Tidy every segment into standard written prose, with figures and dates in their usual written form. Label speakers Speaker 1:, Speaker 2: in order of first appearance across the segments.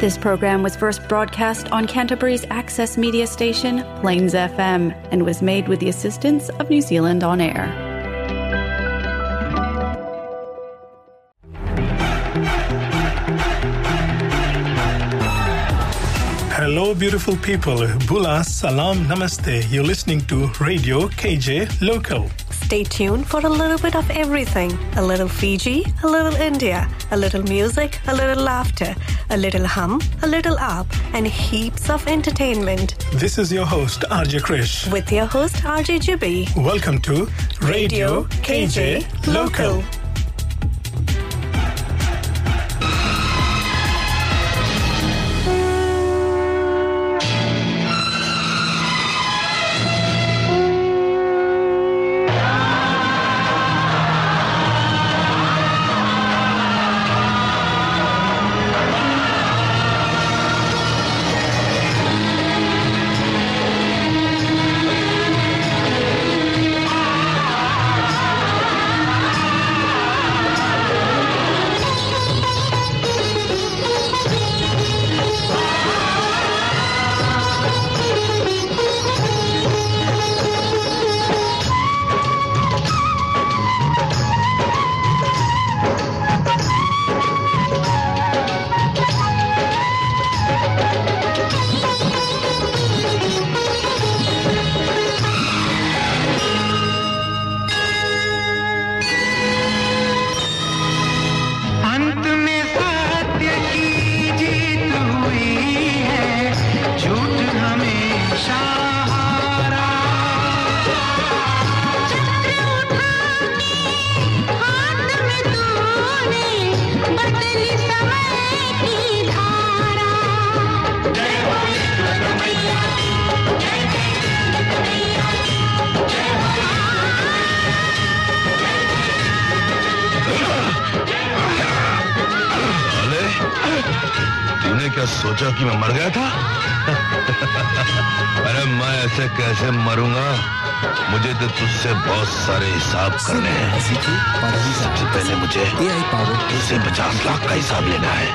Speaker 1: This program was first broadcast on Canterbury's access media station, Plains FM, and was made with the assistance of New Zealand On Air.
Speaker 2: Hello, beautiful people. Bula, salam, namaste. You're listening to Radio KJ Local.
Speaker 3: Stay tuned for a little bit of everything. A little Fiji, a little India, a little music, a little laughter, a little hum, a little up, and heaps of entertainment.
Speaker 2: This is your host, RJ Krish.
Speaker 3: With your host, RJ Jibby.
Speaker 2: Welcome to Radio KJ Local.
Speaker 4: सोचा कि मैं मर गया था अरे मैं ऐसे कैसे मरूंगा मुझे तो तुझसे बहुत सारे हिसाब करने हैं सबसे पहले मुझे तुझसे 50 लाख का हिसाब लेना है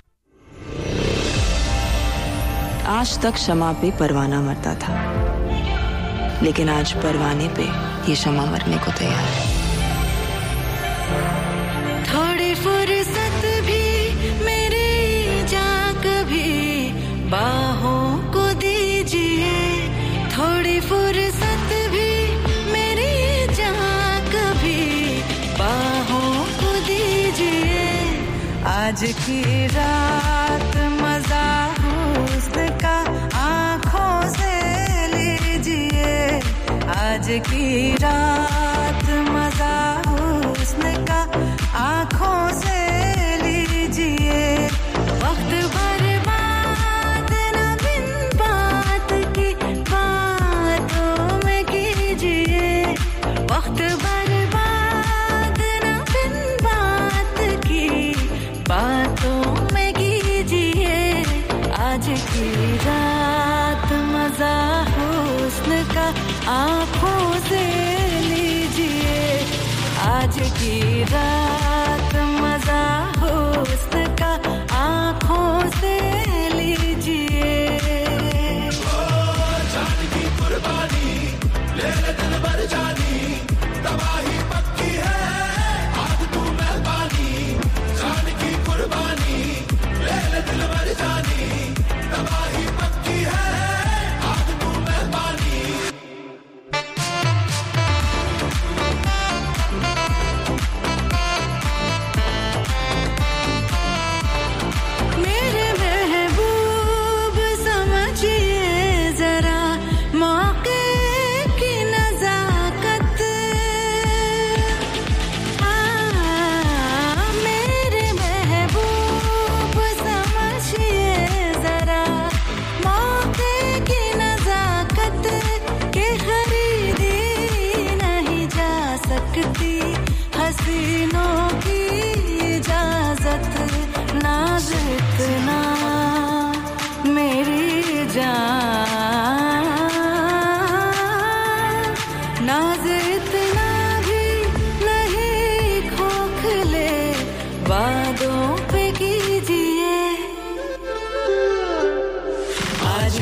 Speaker 5: आज तक शमा पे परवाना मरता था लेकिन आज परवाने पे ये शमा मरने को तैयार है
Speaker 6: थोड़ी फुर्सत भी मेरी जाग भी बाहों को दीजिए थोड़ी फुर्सत भी मेरी जाग भी बाहों को दीजिए आज की रात मजा हुस्न का आँखों से लीजिए आज की रात मजा हुस्न का आँखों से लीजिए वक्त बर्बाद न बिन बात की बातों में कीजिए वक्त बर्बाद न बिन बात की बातों में कीजिए आज की रात मजा हुस्न का आँखों से लीजिए आज की रात मजा हुस्न का आँखों से लीजिए जान की कुर्बानी ले ले दिल भर जानी तबाही पक्की है आज तू मेहरबानी जान की कुर्बानी ले ले दिल भर जानी तबाही पक्की है आज तू मेहरबानी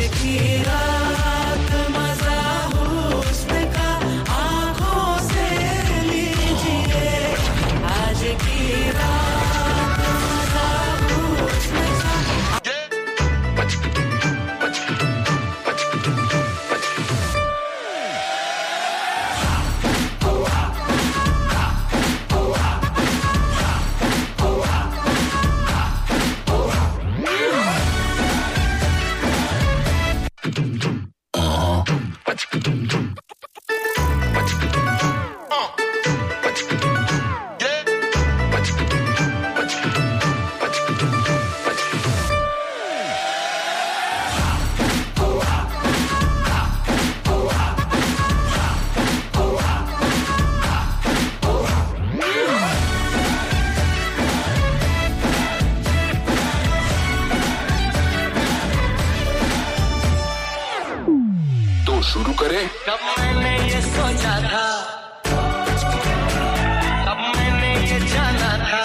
Speaker 6: की रात मजा हुस्न का आँखों से लीजिए आज की रात मजा हुस्न का
Speaker 7: शुरू करें
Speaker 6: कब मैंने ये सोचा था कब मैंने ये जाना था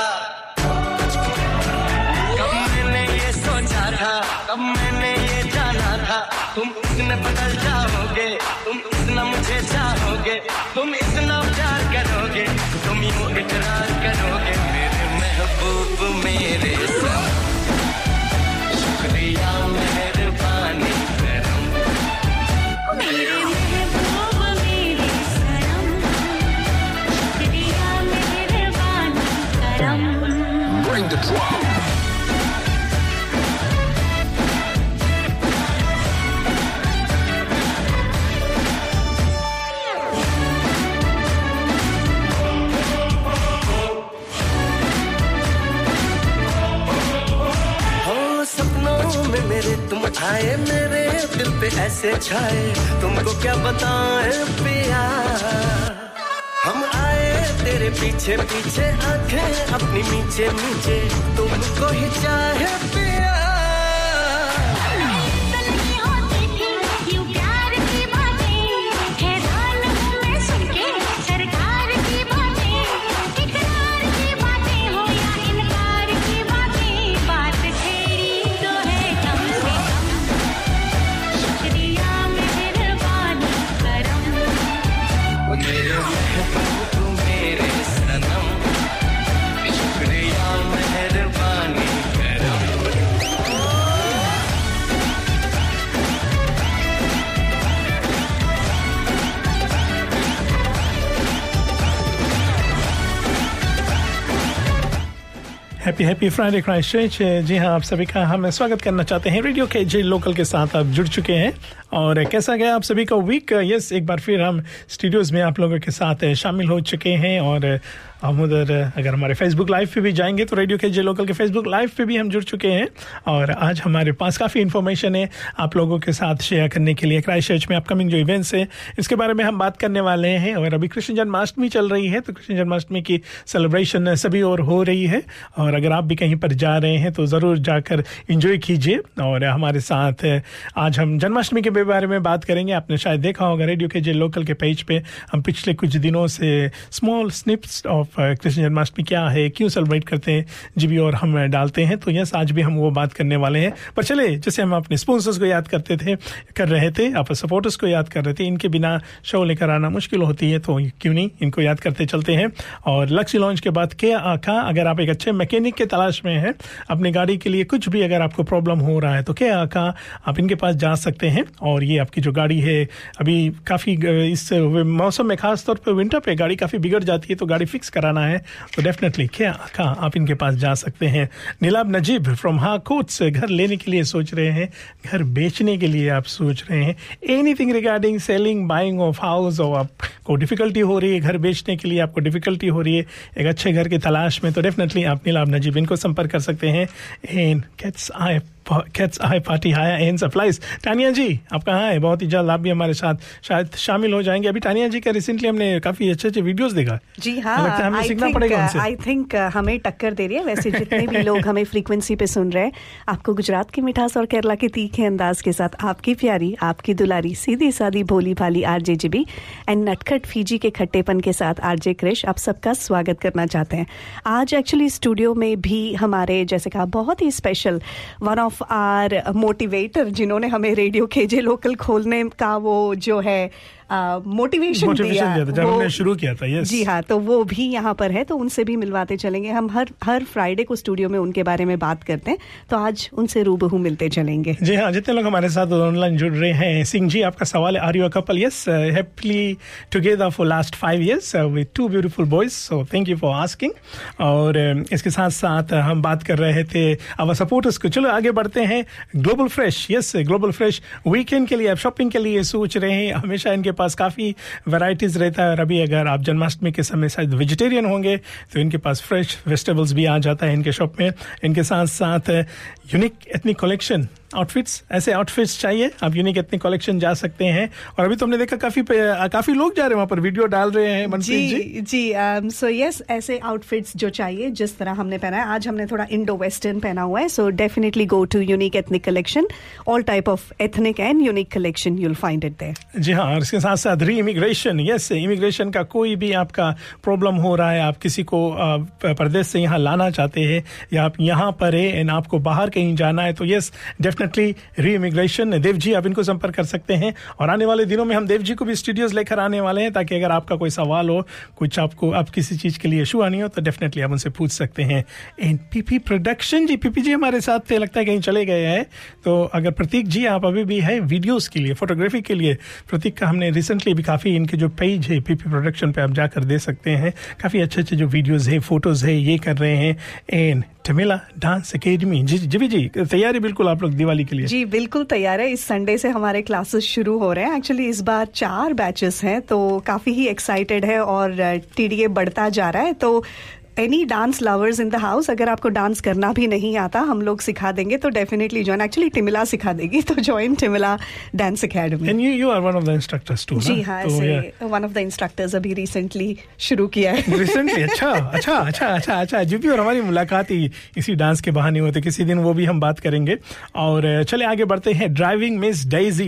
Speaker 6: कब मैंने ये सोचा था कब मैंने ये जाना था तुम इतने बदल जाओगे तुम इतना मुझे चाहोगे तुम इतना प्यार करोगे तुम यूं इकरार करोगे मेरे महबूब मेरे साथ शुक्रिया मेहरबानी
Speaker 7: Bring the drum.
Speaker 6: सपनों में मेरे तुम आए मेरे दिल पे ऐसे छाए तुमको क्या बताएं पिया हम आए तेरे पीछे पीछे आंखें अपनी मीचे मीचे तुमको ही चाहे पिया
Speaker 2: हैप्पी फ्राइडे क्राइस्टचर्च। जी हाँ, आप सभी का हम स्वागत करना चाहते हैं रेडियो के जे लोकल के साथ। आप जुड़ चुके हैं और कैसा गया आप सभी का वीक? यस, एक बार फिर हम स्टूडियोज में आप लोगों के साथ शामिल हो चुके हैं और हम उधर अगर हमारे फेसबुक लाइव पे भी जाएंगे तो रेडियो के जे लोकल के फेसबुक लाइव पे भी हम जुड़ चुके हैं और आज हमारे पास काफ़ी इन्फॉर्मेशन है आप लोगों के साथ शेयर करने के लिए। क्राइस्टचर्च में अपकमिंग जो इवेंट्स है इसके बारे में हम बात करने वाले हैं और अभी कृष्ण जन्माष्टमी चल रही है तो कृष्ण जन्माष्टमी की सेलिब्रेशन सभी और हो रही है और अगर आप भी कहीं पर जा रहे हैं तो ज़रूर जाकर इंजॉय कीजिए। और हमारे साथ आज हम जन्माष्टमी के बारे में बात करेंगे। आपने शायद देखा होगा रेडियो के जे लोकल के पेज पे हम पिछले कुछ दिनों से small snips of Krishna Janmashtami क्या है, क्यों सेलिब्रेट करते हैं जी भी और हम डालते हैं। तो यस, आज भी हम वो बात करने वाले हैं। पर चले, जैसे हम अपने स्पॉन्सर्स को याद कर रहे थे, आप सपोर्टर्स को याद कर रहे थे, इनके बिना शो लेकर आना मुश्किल होती है तो क्यों नहीं इनको याद करते चलते हैं। और लक्ष्य लॉन्च के बाद क्या आका, अगर आप एक अच्छे मैकेनिक के तलाश में हैं अपनी गाड़ी के लिए, कुछ भी अगर आपको प्रॉब्लम हो रहा है तो क्या आका आप इनके पास जा सकते हैं। और ये आपकी जो गाड़ी है अभी काफ़ी इस मौसम में खास तौर पे विंटर पे गाड़ी काफ़ी बिगड़ जाती है तो गाड़ी फिक्स कराना है तो डेफिनेटली क्या आका आप इनके पास जा सकते हैं। नीलाब नजीब फ्रॉम हाकोट्स, घर लेने के लिए सोच रहे हैं, घर बेचने के लिए आप सोच रहे हैं, anything regarding selling buying of house, और आपको डिफिकल्टी हो रही है घर बेचने के लिए, आपको डिफिकल्टी हो रही है एक अच्छे घर की तलाश में, तो डेफिनेटली आप नीलाब नजीब इनको संपर्क कर सकते हैं। इन Cats Eye party hire and supplies. Tania ji आप कहाँ हैं? बहुत ही जल्द आप भी हमारे साथ शायद शामिल हो जाएंगे। अभी तानिया जी का रिसेंटली हमने काफी अच्छे वीडियोस देखा।
Speaker 3: जी हाँ,
Speaker 2: लगता है हमें सीखना पड़ेगा उनसे।
Speaker 3: आई थिंक हमें टक्कर दे रही है वैसे जितने भी लोग हमें फ्रीक्वेंसी पे सुन रहे हैं। आपको गुजरात की मिठास और केरला के तीखे अंदाज के साथ आपकी प्यारी, आपकी दुलारी, सीधी सादी भोली भाली आरजे जीबी एंड नटखट फीजी के खट्टेपन के साथ आरजे क्रिश आप सबका स्वागत करना चाहते हैं। आज एक्चुअली स्टूडियो में भी हमारे जैसे कहा बहुत ही special one of of our motivator, जिन्होंने हमें रेडियो केजे लोकल खोलने का वो जो है मोटिवेशन दिया था
Speaker 2: जब हमने शुरू किया था। यस
Speaker 3: जी हाँ, तो वो भी यहाँ पर है, तो उनसे भी मिलवाते चलेंगे। हम हर फ्राइडे को स्टूडियो में उनके बारे में बात करते हैं, तो आज उनसे रूबरू मिलते चलेंगे।
Speaker 2: जी हाँ, जितने लोग हमारे साथ ऑनलाइन जुड़ रहे हैं। सिंह जी, आपका सवाल है, are you a couple? Yes, happily together for last 5 years with 2 beautiful boys, so thank you for asking. और इसके साथ साथ हम बात कर रहे थे आवर सपोर्टर्स को। चलो आगे बढ़ते हैं। Global fresh, yes global fresh weekend के लिए आप शॉपिंग के लिए सोच रहे हैं, हमेशा इनके पास काफ़ी वैरायटीज़ रहता है। और अभी अगर आप जन्माष्टमी के समय शायद वेजिटेरियन होंगे तो इनके पास फ्रेश वेजिटेबल्स भी आ जाता है इनके शॉप में। इनके साथ साथ यूनिक एथनिक कलेक्शन आउटफिट्स, ऐसे आउटफिट्स चाहिए आप यूनिक एथनिक कलेक्शन जा सकते हैं। और अभी तो हमने देखा काफी लोग जा रहे हैं वहाँ पर, वीडियो डाल रहे हैं मनप्रीत जी।
Speaker 3: सो यस, ऐसे आउटफिट्स जो चाहिए जिस तरह हमने पहना है, आज हमने थोड़ा इंडो वेस्टर्न पहना हुआ है, so definitely go to unique ethnic collection. All type of ethnic and unique collection you will find it there.
Speaker 2: जी हाँ, और इसके साथ साथ री इमिग्रेशन, यस इमिग्रेशन का कोई भी आपका प्रॉब्लम हो रहा है, आप किसी को प्रदेश से यहाँ लाना चाहते हैं या आप यहाँ पर है एंड आपको बाहर कहीं जाना है, तो yes definitely re immigration. Dev ji, आप इनको संपर्क कर सकते हैं। और आने वाले दिनों में हम देव जी को भी स्टूडियोज लेकर आने वाले हैं, ताकि अगर आपका कोई सवाल हो, कुछ आपको आप किसी चीज के लिए इशू आनी हो, तो डेफिनेटली आप उनसे पूछ सकते हैं। And PP production ji, PP ji हमारे साथ थे, लगता है कहीं चले गए हैं, तो अगर प्रतीक जी आप अभी भी है वीडियोस के लिए, फोटोग्राफी के लिए, प्रतीक का हमने रिसेंटली भी काफी इनके जो पेज है पीपी प्रोडक्शन पे आप जाकर दे सकते हैं, काफी अच्छे अच्छे जो वीडियोज है, फोटोज है, ये कर रहे हैं। एंड टमिला डांस एकेडमी, जी तैयारी बिल्कुल आप लोग दिवाली के लिए?
Speaker 3: जी बिल्कुल तैयार है। इस संडे से हमारे क्लासेस शुरू हो रहे हैं। एक्चुअली इस बार 4 बैचेस हैं, तो काफी ही एक्साइटेड है और टीडीए बढ़ता जा रहा है। तो any dance lovers in the house, अगर आपको डांस करना भी नहीं आता, हम लोग सिखा देंगे, तो डेफिनेटली ज्वाइन। एक्चुअली टिमिला सिखा देगी, तो join Timila dance academy.
Speaker 2: And you are one of the instructors too?
Speaker 3: जी हाँ, ऐसे वन ऑफ द इंस्ट्रक्टर्स अभी रिसेंटली शुरू किया है।
Speaker 2: रिसेंटली? अच्छा जी भी, और हमारी मुलाकात ही इसी डांस के बहाने हुए थे, किसी दिन वो भी हम बात करेंगे। और चले आगे बढ़ते हैं। ड्राइविंग मिस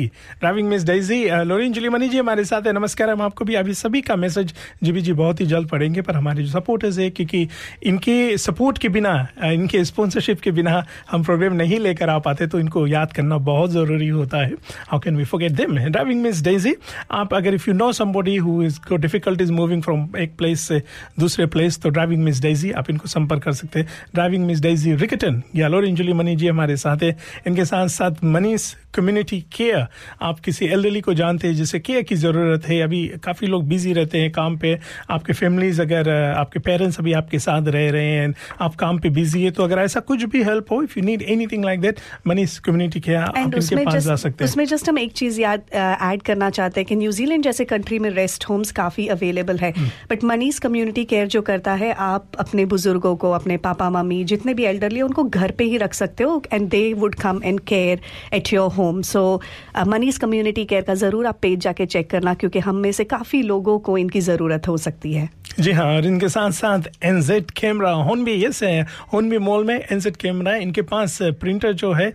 Speaker 2: डेजी, लोरिन जुलीमनी जी हमारे साथ है। नमस्कार। हम आपको भी अभी सभी का मैसेज जी बहुत ही जल्द पढ़ेंगे, पर हमारे जो सपोर्टर्स है, क्योंकि इनके सपोर्ट के बिना, इनके स्पॉन्सरशिप के बिना हम प्रोग्राम नहीं लेकर आ पाते, तो इनको याद करना बहुत जरूरी होता है। How can we forget them? Driving miss Daisy, आप अगर if you know somebody who is got difficulties moving from एक प्लेस से दूसरे प्लेस, तो ड्राइविंग मिस डेजी आप इनको संपर्क कर सकते हैं। ड्राइविंग मिस डेजी रिकटन या लोरिन जुली मनी जी हमारे साथ है। इनके साथ साथ मनीष कम्युनिटी केयर, आप किसी एल्डरली को जानते हैं जिसे केयर की जरूरत है, अभी काफी लोग बिजी रहते हैं काम पे, आपके फैमिलीज, अगर आपके पेरेंट्स अभी आपके साथ रह रहे हैं, आप काम पे बिजी है, तो अगर ऐसा कुछ भी हेल्प हो, if you need anything like that, Manish community care आप इनके पास जा सकते हैं।
Speaker 3: उसमें जस्ट हम एक चीज ऐड करना चाहते हैं कि न्यूजीलैंड जैसे कंट्री में रेस्ट होम्स काफी अवेलेबल है, बट मनीष कम्युनिटी केयर जो करता है, आप अपने बुजुर्गों को, अपने पापा मम्मी जितने भी एल्डरली, उनको घर पे ही रख सकते हो, and they would come and care at your home. So Manish community care का जरूर आप पेज जाके चेक करना, क्योंकि हम में से काफी लोगों को इनकी जरूरत हो सकती है।
Speaker 2: जी हाँ, और इनके साथ साथ एनजेड कैमरा, होनबी, यस है, होनबी मॉल में एनजेड कैमरा है। इनके पास प्रिंटर जो है,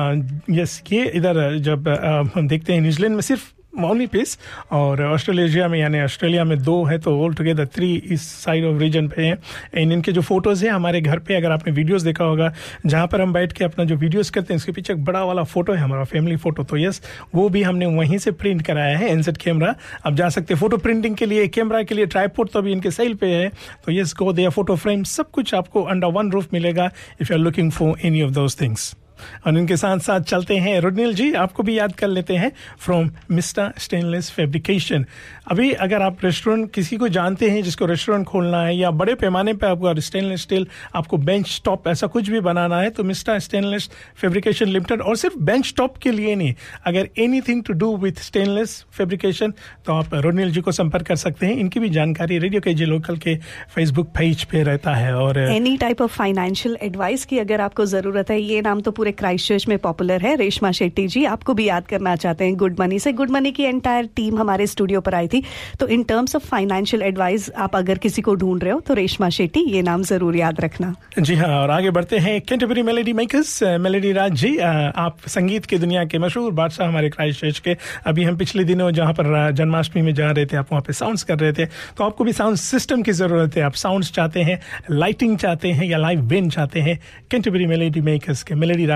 Speaker 2: यस, ये इधर जब हम देखते हैं न्यूजीलैंड में सिर्फ ओनली पीस, और ऑस्ट्रेलिया में यानी ऑस्ट्रेलिया में 2 है, तो ऑल टुगेदर 3 इस साइड ऑफ रीजन पे हैं। एंड इनके जो फोटोज है हमारे घर पे, अगर आपने वीडियोस देखा होगा जहाँ पर हम बैठ के अपना जो वीडियोस करते हैं, उसके पीछे एक बड़ा वाला फोटो है हमारा फैमिली फोटो, तो यस वो भी हमने वहीं से प्रिंट कराया है। एनजेड कैमरा आप जा सकते हैं फोटो प्रिंटिंग के लिए, कैमरा के लिए, ट्राइपॉड तो अभी इनके सेल पे है, तो yes go there, photo frame, सब कुछ आपको अंडर वन रूफ मिलेगा if you are looking for any of those things. और इनके साथ साथ चलते हैं रुडनील जी, आपको भी याद कर लेते हैं, फ्रॉम मिस्टर स्टेनलेस फैब्रिकेशन। अभी अगर आप रेस्टोरेंट किसी को जानते हैं जिसको रेस्टोरेंट खोलना है, या बड़े पैमाने पे आपको स्टेनलेस स्टील, आपको बेंच टॉप ऐसा कुछ भी बनाना है, तो मिस्टर स्टेनलेस फैब्रिकेशन लिमिटेड, और सिर्फ बेंच टॉप के लिए नहीं, अगर anything to do with stainless fabrication, तो आप रुडनील जी को संपर्क कर सकते हैं। इनकी भी जानकारी रेडियो केजे लोकल के फेसबुक पेज पे रहता है। और
Speaker 3: any type of financial advice की अगर आपको जरूरत है, ये नाम तो पूरे क्राइस्टचर्च में पॉपुलर है, रेशमा शेट्टी जी, आपको भी याद करना चाहते हैं गुड मनी से। गुड मनी की एंटायर टीम हमारे स्टूडियो पर आई थी, तो in terms of financial advice आप अगर किसी को ढूंढ रहे हो, तो रेशमा शेट्टी, ये नाम जरूर याद रखना। जी
Speaker 2: हाँ, और आगे बढ़ते हैं। Canterbury melody makers, melody Raj ji, आप संगीत की दुनिया के मशहूर बादशाह हमारे क्राइस्टचर्च के। अभी हम पिछले दिनों जहाँ पर जन्माष्टमी में जा रहे थे, आप वहाँ पे साउंड्स कर रहे थे, तो आपको भी साउंड सिस्टम की जरूरत है, आप साउंड्स चाहते हैं, लाइटिंग चाहते हैं, या लाइव बैंड चाहते हैं, कैंटरबरी मेलोडी मेकर्स के मेलोडी राज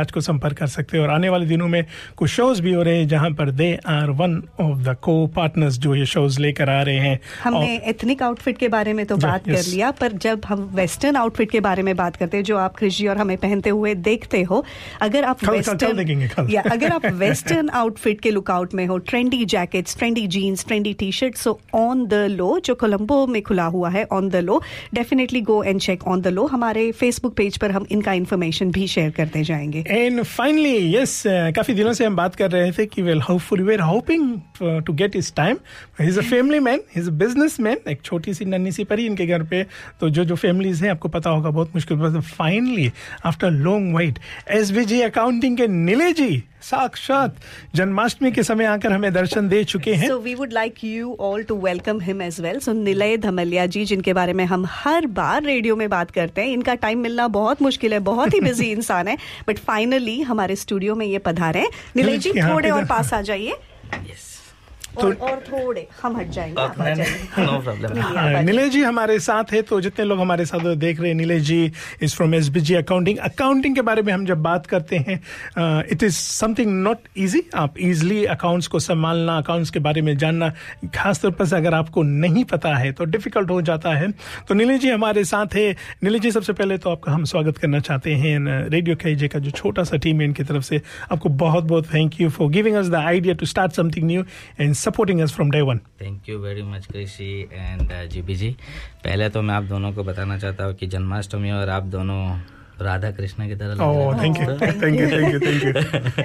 Speaker 2: राज को संपर्क कर सकते हैं और आने वाले दिनों में कुछ शोज भी हो रहे हैं जहां पर they are one of the co partners जो ये शोज लेकर आ रहे हैं.
Speaker 3: हमने एथनिक आउटफिट के बारे में तो बात कर लिया, पर जब हम वेस्टर्न आउटफिट के बारे में बात करते हैं जो आप कृषि और हमें पहनते हुए देखते हो, अगर आप वेस्टर्न आउटफिट के लुकआउट में हो, trendy jackets, trendy jeans, trendy T shirt, so on the low जो कोलंबो में खुला हुआ है, on the low, definitely go and check on the low. हमारे फेसबुक पेज पर हम इनका इन्फॉर्मेशन भी शेयर करते जाएंगे.
Speaker 2: एंड फाइनली यस, काफी दिनों से हम बात कर रहे थे कि hopefully we are hoping to get his time. He is a family man, he is a businessman. एक छोटी सी नन्ही सी परी इनके घर पे, तो जो फैमिलीज हैं आपको पता होगा बहुत मुश्किल. Finally after long wait SBG accounting के नीले जी साक्षात जन्माष्टमी के समय आकर हमें दर्शन दे चुके हैं.
Speaker 3: So we would like you all to welcome him as well. So निलय धमलिया जी, जिनके बारे में हम हर बार रेडियो में बात करते हैं, इनका टाइम मिलना बहुत मुश्किल है, बहुत ही बिजी इंसान है, बट फाइनली हमारे स्टूडियो में ये पधारे हैं. निलय जी थोड़े और पास आ जाइए. और थोड़े हम हट जाएंगे.
Speaker 7: No problem.
Speaker 2: नीलेश जी हमारे साथ है, तो जितने लोग हमारे साथ देख रहे हैं, Nilesh ji is from SBG accounting के बारे में हम जब बात करते हैं, it is something not easy. आप इजीली अकाउंट्स को संभालना, अकाउंट्स के बारे में जानना, खासतौर पर से अगर आपको नहीं पता है तो डिफिकल्ट हो जाता है. तो नीलेश जी हमारे साथ है. नीलेश जी सबसे पहले तो आपका हम स्वागत करना चाहते हैं रेडियो KJ का जो छोटा सा टीम है इनकी तरफ से. आपको बहुत बहुत thank you for giving us the idea to start something new and supporting us from day one.
Speaker 7: Thank you very much Krishi and GB ji. पहले तो मैं आप दोनों को बताना चाहता हूँ कि जन्माष्टमी और आप दोनों राधा कृष्ण की तरह.
Speaker 2: Thank you.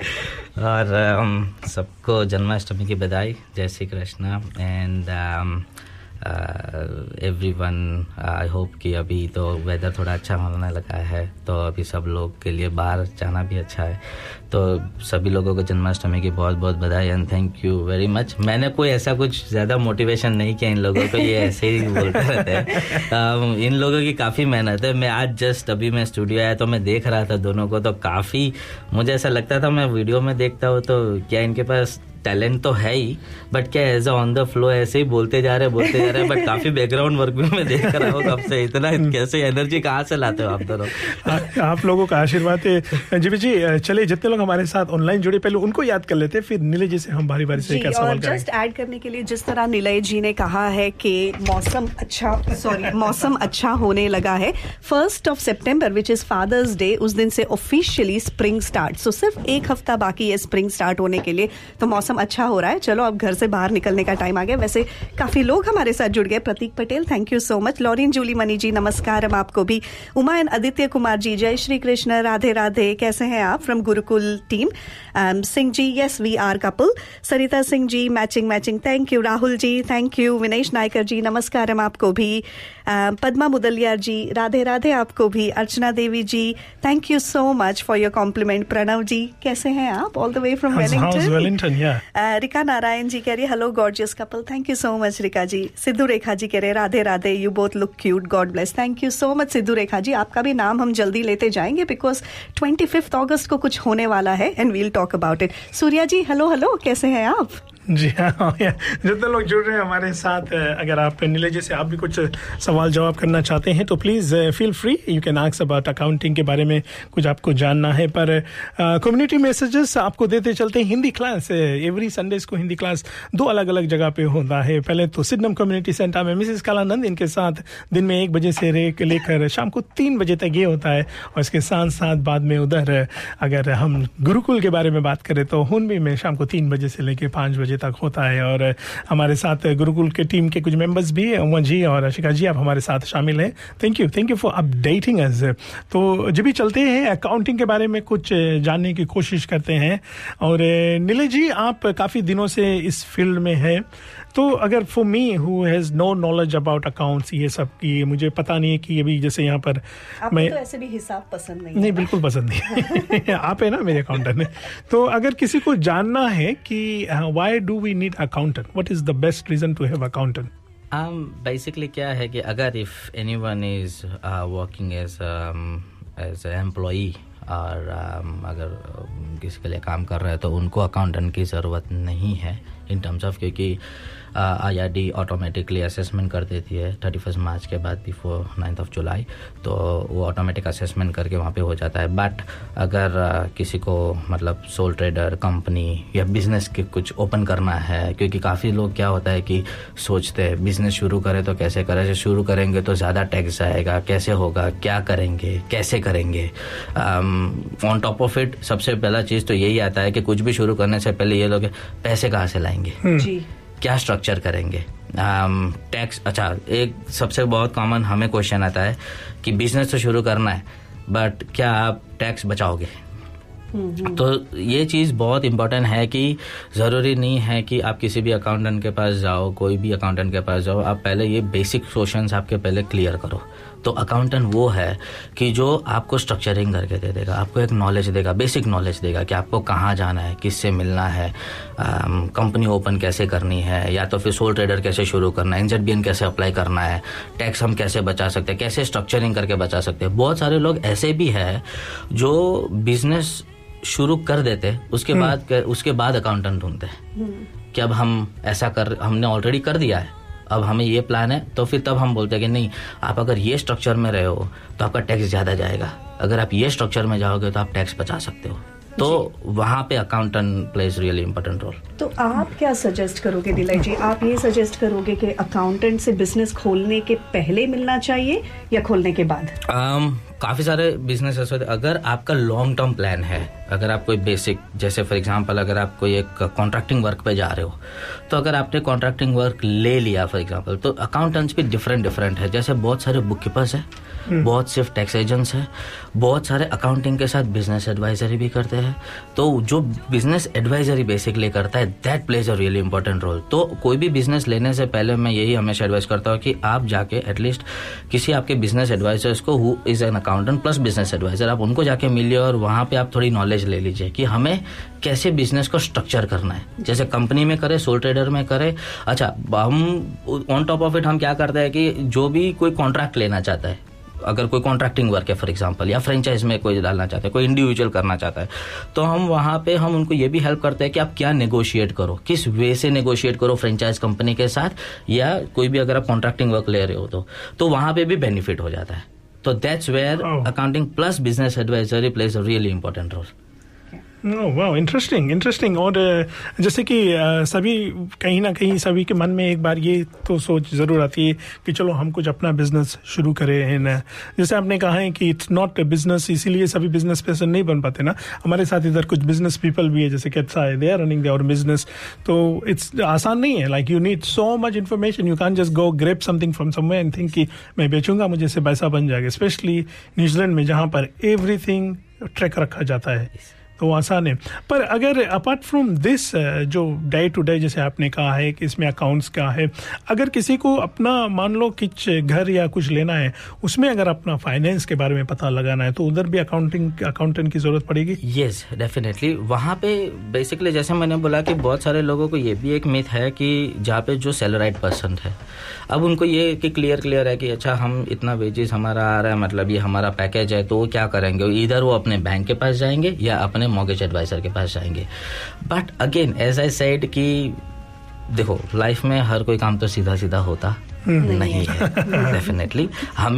Speaker 7: और सबको जन्माष्टमी की बधाई. जय Shri Krishna. And everyone, I hope कि अभी तो वेदर थोड़ा अच्छा होने लगा है, तो अभी सब लोग के लिए बाहर जाना भी अच्छा है. तो सभी लोगों को जन्माष्टमी की बहुत बहुत बधाई and thank you very much. मैंने कोई ऐसा कुछ ज़्यादा मोटिवेशन नहीं किया इन लोगों को, ये ऐसे ही बोलते रहते हैं. इन लोगों की काफ़ी मेहनत है. मैं आज जस्ट अभी मैं स्टूडियो आया तो मैं देख रहा था दोनों को, तो काफ़ी मुझे ऐसा लगता था, मैं वीडियो में देखता हूँ तो क्या इनके पास टैलेंट तो है ही, बट क्या एज ऑन द फ्लो ऐसे ही बोलते जा रहे हैं, बट काफी बैकग्राउंड वर्क भी मैं देख रहा हूँ कब से. इतना कैसे एनर्जी कहाँ से लाते हो आप दोनों?
Speaker 2: आप लोगों का आशीर्वाद है. जीवी जी चलिए, जितने लोग हमारे साथ ऑनलाइन जुड़े पहले उनको याद कर लेते हैं, फिर नीलय जी से हम बारी बारी से एक सवाल करेंगे.
Speaker 3: जस्ट ऐड करने के लिए, जिस तरह नीलय जी ने कहा है कि मौसम अच्छा होने लगा है. 1 सितंबर विच इज फादर्स डे, उस दिन से ऑफिशियली स्प्रिंग स्टार्ट. सो सिर्फ एक हफ्ता बाकी है स्प्रिंग स्टार्ट होने के लिए, तो मौसम अच्छा हो रहा है. चलो अब घर से बाहर निकलने का टाइम आ गया. वैसे काफी लोग हमारे साथ जुड़ गए. Pratik Patel, thank you so much. Lorin Julie Mani ji, नमस्कार हम आपको भी. उमायन आदित्य कुमार जी, जय श्री कृष्ण, राधे राधे, कैसे हैं आप? From Gurukul team. Singh ji, yes we are couple. Sarita Singh ji, matching, thank you. Rahul ji, thank you. Vinesh Naikar ji, नमस्कार हम आपको भी. पद्मा मुदलियार जी, राधे राधे आपको भी. Archana Devi ji, thank you so much for your compliment. Pranav ji, कैसे हैं आप? All the way from Wellington. Rika Narayan ji कह रही है hello gorgeous couple. Thank you so much Rika ji. Sidhu Rekha ji कह रहे Radhe Radhe, you both look cute, God bless. Thank you so much Sidhu Rekha ji. आपका भी नाम हम जल्दी लेते जाएंगे बिकॉज 25 अगस्त को कुछ होने वाला है and we'll talk about it. Surya ji, hello, कैसे हैं आप?
Speaker 2: जी हाँ, जितने लोग जुड़ रहे हैं हमारे साथ, अगर आप नीलय जी से आप भी कुछ सवाल जवाब करना चाहते हैं तो please feel free, you can ask about accounting के बारे में कुछ आपको जानना है. पर कम्युनिटी मैसेजेस आपको देते चलते हैं. हिंदी क्लास एवरी संडेज को हिंदी क्लास 2 अलग अलग जगह पे होता है. पहले तो सिडनम कम्युनिटी सेंटर में मिसेस कलानंद, इनके साथ दिन में 1 बजे से लेकर शाम को 3 बजे तक ये होता है. और इसके साथ साथ बाद में उधर अगर हम गुरुकुल के बारे में बात करें तो हुनबी में शाम को 3 बजे से लेकर 5 बजे तक होता है. और हमारे साथ गुरुकुल के टीम के कुछ मेंबर्स भी हैं, उमा जी और शिखा जी, आप हमारे साथ शामिल हैं. Thank you for updating us. तो जब भी चलते हैं अकाउंटिंग के बारे में कुछ जानने की कोशिश करते हैं. और नीलय जी, आप काफ़ी दिनों से इस फील्ड में हैं, तो अगर for me who has no knowledge about accounts, ये सब की मुझे पता नहीं है कि अभी जैसे यहाँ पर
Speaker 3: मैं तो ऐसे भी हिसाब पसंद नहीं
Speaker 2: बिल्कुल पसंद नहीं आप है ना मेरे अकाउंटेंट. तो अगर किसी को जानना है कि why do we need accountant, what is the best reason to have accountant?
Speaker 7: Basically क्या है कि अगर if anyone is working as employee और अगर किसी के लिए काम कर रहे हैं तो उनको अकाउंटेंट की ज़रूरत नहीं है. इन टर्म्स ऑफ, क्योंकि IRD ऑटोमेटिकली असेसमेंट कर देती है 31 मार्च के बाद बिफोर 9th ऑफ जुलाई, तो वो ऑटोमेटिक असेसमेंट करके वहाँ पे हो जाता है. बट अगर किसी को मतलब सोल ट्रेडर कंपनी या बिजनेस के कुछ ओपन करना है, क्योंकि काफ़ी लोग क्या होता है कि सोचते हैं बिजनेस शुरू करें तो कैसे करें, शुरू करेंगे तो ज़्यादा टैक्स आएगा, कैसे होगा, क्या करेंगे, कैसे करेंगे. ऑन टॉप ऑफ इट सबसे पहला चीज़ तो यही आता है कि कुछ भी शुरू करने से पहले ये लोग पैसे कहाँ से लाएंगे,
Speaker 3: जी,
Speaker 7: क्या स्ट्रक्चर करेंगे, टैक्स. अच्छा, एक सबसे बहुत कॉमन हमें क्वेश्चन आता है कि बिजनेस तो शुरू करना है बट क्या आप टैक्स बचाओगे. तो ये चीज़ बहुत इम्पोर्टेंट है कि ज़रूरी नहीं है कि आप किसी भी अकाउंटेंट के पास जाओ, कोई भी अकाउंटेंट के पास जाओ, आप पहले ये बेसिक क्वेश्चंस आपके पहले क्लियर करो. तो अकाउंटेंट वो है कि जो आपको स्ट्रक्चरिंग करके दे देगा, आपको एक नॉलेज देगा, बेसिक नॉलेज देगा कि आपको कहाँ जाना है, किससे मिलना है, कंपनी ओपन कैसे करनी है, या तो फिर सोल ट्रेडर कैसे शुरू करना है, NZBN कैसे अप्लाई करना है, टैक्स हम कैसे बचा सकते हैं, कैसे स्ट्रक्चरिंग करके बचा सकते हैं. बहुत सारे लोग ऐसे भी हैं जो बिजनेस शुरू कर देते उसके बाद अकाउंटेंट ढूंढते हैं कि अब हम ऐसा हमने ऑलरेडी कर दिया है, अब हमें ये प्लान है. तो फिर तब हम बोलते हैं कि नहीं, आप अगर ये स्ट्रक्चर में रहे हो तो आपका टैक्स ज़्यादा जाएगा, अगर आप ये स्ट्रक्चर में जाओगे तो आप टैक्स बचा सकते हो. तो वहाँ पे accountant plays really important role.
Speaker 3: तो आप क्या सजेस्ट करोगे दिलाई जी? आप ये सजेस्ट करोगे कि अकाउंटेंट से बिजनेस खोलने के पहले मिलना चाहिए या खोलने के बाद?
Speaker 7: काफ़ी सारे बिजनेस ऐसे, अगर आपका लॉन्ग टर्म प्लान है, अगर आप कोई बेसिक, जैसे फॉर एग्जांपल अगर आप कोई एक कॉन्ट्रैक्टिंग वर्क पे जा रहे हो, तो अगर आपने कॉन्ट्रैक्टिंग वर्क ले लिया फॉर एग्जांपल, तो अकाउंटेंट्स भी डिफरेंट है. जैसे बहुत सारे बुक कीपर्स है, बहुत सिर्फ टैक्स एजेंट्स है, बहुत सारे अकाउंटिंग के साथ बिजनेस एडवाइजरी भी करते हैं. तो जो बिजनेस एडवाइजरी बेसिकली करता है, that plays a really important role. तो कोई भी बिजनेस लेने से पहले मैं यही हमेशा एडवाइस करता हूँ कि आप जाके एटलीस्ट किसी आपके बिजनेस एडवाइजर्स को, who is an accountant plus business adviser, आप उनको जाके मिलिए और वहाँ पे आप थोड़ी नॉलेज ले लीजिए कि हमें कैसे बिजनेस को स्ट्रक्चर करना है. जैसे कंपनी में करे, सोल ट्रेडर में करे. अच्छा, हम ऑन टॉप ऑफ इट हम क्या करते हैं कि जो भी कोई कॉन्ट्रैक्ट लेना चाहता है, अगर कोई कॉन्ट्रैक्टिंग वर्क है फॉर एग्जांपल, या फ्रेंचाइज में कोई डालना चाहता है, कोई इंडिविजुअल करना चाहता है, तो हम वहाँ पे हम उनको ये भी हेल्प करते हैं कि आप क्या नेगोशिएट करो, किस वे से नेगोशिएट करो फ्रेंचाइज कंपनी के साथ, या कोई भी अगर आप कॉन्ट्रैक्टिंग वर्क ले रहे हो तो वहाँ पे भी बेनिफिट हो जाता है. तो that's where accounting plus business advisory plays a really important role.
Speaker 2: वाह, इंटरेस्टिंग. और जैसे कि सभी कहीं ना कहीं सभी के मन में एक बार ये तो सोच ज़रूर आती है कि चलो हम कुछ अपना बिजनेस शुरू करें ना. जैसे आपने कहा है कि इट्स नॉट बिजनेस, इसीलिए सभी बिजनेस पर्सन नहीं बन पाते ना. हमारे साथ इधर कुछ बिजनेस पीपल भी है, जैसे कैट्सा है, they are running their business. तो इट्स आसान नहीं है. Like you need so much information, you can just go grab something from somewhere and think कि मैं बेचूंगा, मुझे से पैसा बन जाएगा. स्पेशली न्यूजीलैंड में जहाँ पर एवरीथिंग ट्रैक रखा जाता है, तो आसान है. पर अगर अपार्ट फ्रॉम दिस, जो डे टू डे जैसे आपने कहा है कि इसमें अकाउंट्स का है, अगर किसी को अपना मान लो कुछ घर या कुछ लेना है, उसमें अगर अपना फाइनेंस के बारे में पता लगाना है, तो उधर भी अकाउंटेंट की जरूरत पड़ेगी?
Speaker 7: Yes, definitely. वहाँ पे बेसिकली जैसे मैंने बोला कि बहुत सारे लोगों को ये भी एक मिथ है कि जहाँ पे जो सैलराइड पर्सन है, अब उनको ये कि क्लियर है कि अच्छा हम इतना वेजेस हमारा आ रहा है, मतलब ये हमारा पैकेज है, तो वो क्या करेंगे, इधर वो अपने बैंक के पास जाएंगे या अपने मॉर्गेज एडवाइजर के पास जाएंगे. But again as I said कि देखो, लाइफ में हर कोई काम तो सीधा होता नहीं है. डेफिनेटली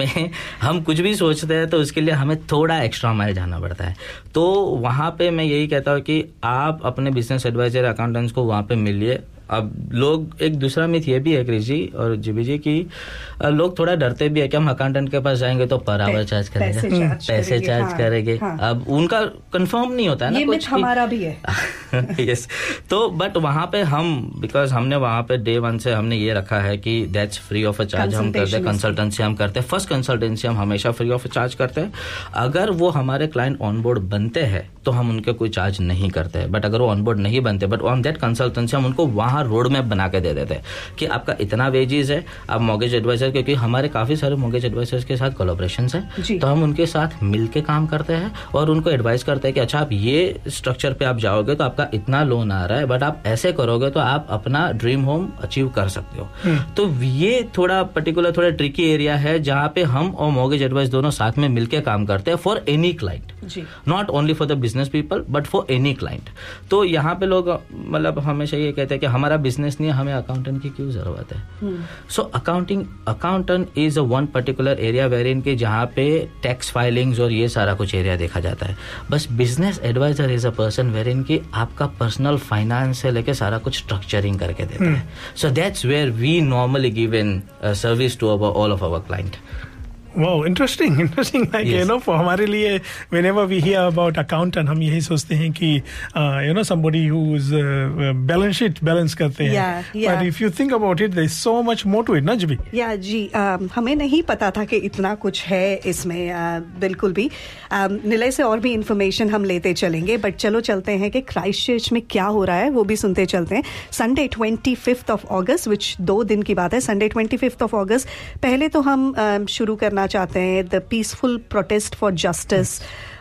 Speaker 7: हम कुछ भी सोचते हैं तो उसके लिए हमें थोड़ा एक्स्ट्रा माइल जाना पड़ता है. तो वहाँ पे मैं यही कहता हूँ कि आप अपने बिजनेस एडवाइजर, अकाउंटेंट्स को वहाँ पे मिलिए. अब लोग, एक दूसरा मिथ ये भी है क्रिश जी और जीबी जी की, लोग थोड़ा डरते भी है कि हम अकाउंटेंट के पास जाएंगे तो पर आवर चार्ज करेंगे, पैसे चार्ज करेंगे. अब उनका कंफर्म नहीं होता है ना, कुछ
Speaker 3: हमारा भी है.
Speaker 7: यस. तो बट वहाँ पे हम, बिकॉज हमने वहाँ पे डे 1 से हमने ये रखा है कि दैट्स फ्री ऑफ चार्ज हम करते हैं. कंसल्टेंसी हम करते हैं, फर्स्ट कंसल्टेंसी हम हमेशा फ्री ऑफ चार्ज करते हैं. अगर वो हमारे क्लाइंट ऑनबोर्ड बनते हैं तो हम उनके कोई चार्ज नहीं करते हैं. बट अगर वो ऑनबोर्ड नहीं बनते, बट ऑन दैट कंसल्टेंसी हम उनको वहाँ रोड मैप बना के दे देते हैं कि आपका इतना वेजेस है, आप मॉर्गेज एडवाइजर, क्योंकि हमारे काफी सारे मॉर्गेज एडवाइजर्स के साथ कोलैबोरेशंस है, तो हम उनके साथ मिलके काम करते हैं और उनको एडवाइस करते हैं कि अच्छा आप ये स्ट्रक्चर पे आप जाओगे तो आपका आपका इतना लोन आ रहा है, बट आप ऐसे करोगे तो आप अपना ड्रीम होम अचीव कर सकते हो। तो ये थोड़ा पर्टिकुलर थोड़ा ट्रिकी एरिया है जहाँ पे हम और मॉर्गेज एडवाइस दोनों साथ में मिलकर काम करते हैं for any client, not only for the business people but for any client. तो यहाँ पे लोग मतलब हमेशा ये कहते हैं कि हमारा बिजनेस नहीं है, हमें अकाउंटेंट की क्यों जरूरत है। So accountant is a one particular area wherein के जहाँ पे टैक्स फाइलिंग्स और ये सारा कुछ एरिया देखा जाता है। बस business adviser is a person wherein की आपका पर्सनल फाइनेंस से लेके सारा कुछ स्ट्रक्चरिंग करके देते हैं। So that's where we normally give in service to all of our client.
Speaker 2: Wow, interesting. Like, yes. You know, for हमारे लिए whenever we hear about accountant, हम यही सोचते हैं कि you know, somebody who's balance sheet balance करते हैं.
Speaker 3: Yeah.
Speaker 2: But if you think about it, there's so much more to it, ना जी?
Speaker 3: Yeah, जी. हमें नहीं पता था कि इतना कुछ है इसमें, बिल्कुल भी. निलय से और भी इंफॉर्मेशन हम लेते चलेंगे, बट चलो चलते हैं कि क्राइस्टचर्च में क्या हो रहा है वो भी सुनते चलते हैं. Sunday 25th of August, which 2 दिन की बात है. Sunday 25th of August. पहले तो हम शुरू करना चाहते हैं the peaceful protest for justice,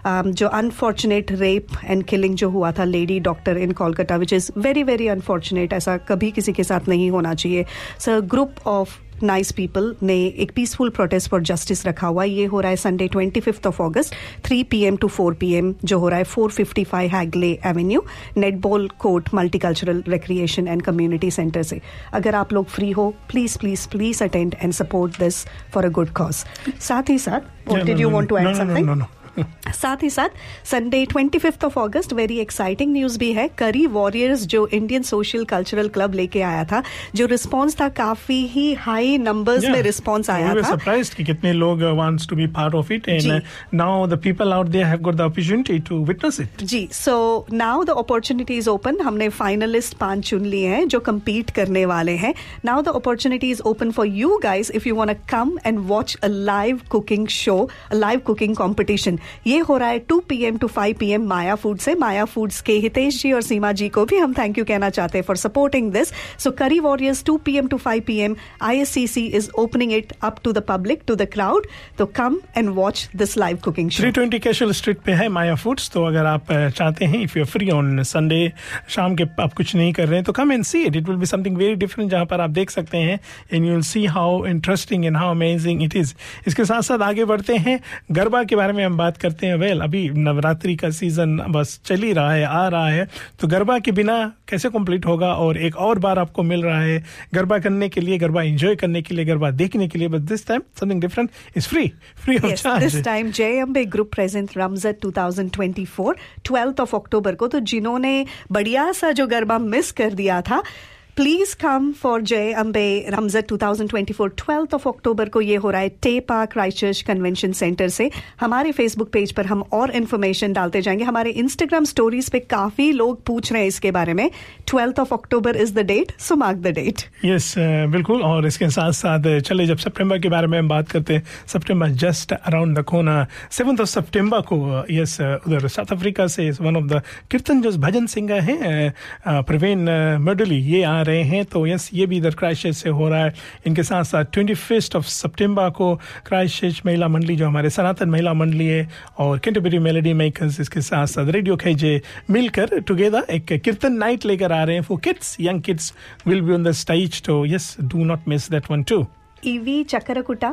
Speaker 3: जो अनफॉर्चुनेट रेप एंड किलिंग जो हुआ था lady doctor in Kolkata, which is very very unfortunate. ऐसा कभी किसी के साथ नहीं होना चाहिए. So group of nice people ने एक पीसफुल प्रोटेस्ट फॉर जस्टिस रखा हुआ. ये हो रहा है Sunday 25th of August 3 PM to 4 PM, जो हो रहा है 455 Hagley avenue, netball court, multicultural recreation and community centre से. अगर आप लोग फ्री हो, please please please attend and support this for a good cause. साथ ही साथ, did you want to add something? साथ ही साथ Sunday 25th of August very exciting news भी है. करी वॉरियर्स जो इंडियन सोशल कल्चरल क्लब लेके आया था, जो रिस्पॉन्स था काफी ही हाई नंबर्स में रिस्पॉन्स आया था.
Speaker 2: सरप्राइज्ड कि कितने लोग wants to be part of it, and now the people out there have got the opportunity to witness it.
Speaker 3: जी, so now the opportunity is open. हमने फाइनलिस्ट 5 चुन लिए हैं जो compete करने वाले हैं. Now the opportunity is open for you guys if you want to come and watch a live cooking show, a live cooking competition. ये हो रहा है 2 PM to 5 PM Maya food से. माया फूड्स के हितेश जी और सीमा जी को भी हम थैंक यू कहना चाहते हैं for supporting this. So curry warriors 2 PM to 5 PM, ISCC is opening it up to the public, to the crowd. तो come and watch this live cooking show.
Speaker 2: 320 Cashel street पे है Maya foods. तो अगर आप चाहते हैं, if you are free on Sunday, शाम के आप कुछ नहीं कर रहे हैं, तो come and see it. It will be something very different, जहां पर आप देख सकते हैं and you will see how interesting and how amazing it is. इसके साथ साथ आगे बढ़ते हैं, गरबा के बारे में हम बात करते हैं. वेल, अभी नवरात्रि का सीजन बस चल ही रहा है, आ रहा है, तो गरबा के बिना कैसे कंप्लीट होगा. और एक और बार आपको मिल रहा है गरबा करने के लिए, गरबा एंजॉय करने के लिए, गरबा देखने के लिए. But this time something different is free of charge.
Speaker 3: This time Jai Ambe group present Ramzat 2024 12th of October को. तो जिन्होंने बढ़िया सा जो गरबा मिस कर दिया था, प्लीज कम फॉर जय अम्बे रमज़त 2024 12th of October को. ये हो रहा है टेपा क्राइस्टचर्च कन्वेंशन सेंटर से. हमारे फेसबुक पेज पर हम और इन्फॉर्मेशन डालते जाएंगे. हमारे इंस्टाग्राम स्टोरीज पे काफी लोग पूछ रहे हैं इसके बारे में. 12th of October is the date, so mark the date.
Speaker 2: Yes, बिल्कुल. और इसके साथ साथ चले, जब सितंबर के बारे में हम बात करते हैं, सितंबर जस्ट अराउंड द कोना. 7th of September को यस उधर साउथ अफ्रीका से वन ऑफ द कीर्तन जो भजन सिंगर हैं, प्रवीण मडली, ये आ रहे हैं. तो यस, ये भी इधर क्राइस्टचर्च से हो रहा है. इनके साथ साथ 21st of September को क्राइस्टचर्च महिला मंडली, जो हमारे सनातन महिला मंडली है, और कैंटरबरी मेलोडी मेकर्स, इसके साथ साथ रेडियो KJ मिलकर टुगेदर एक कीर्तन नाइट लेकर आ रहे हैं for kids. Young kids will be on the stage. तो yes, do not miss that one too.
Speaker 3: Evi Chakarakuta,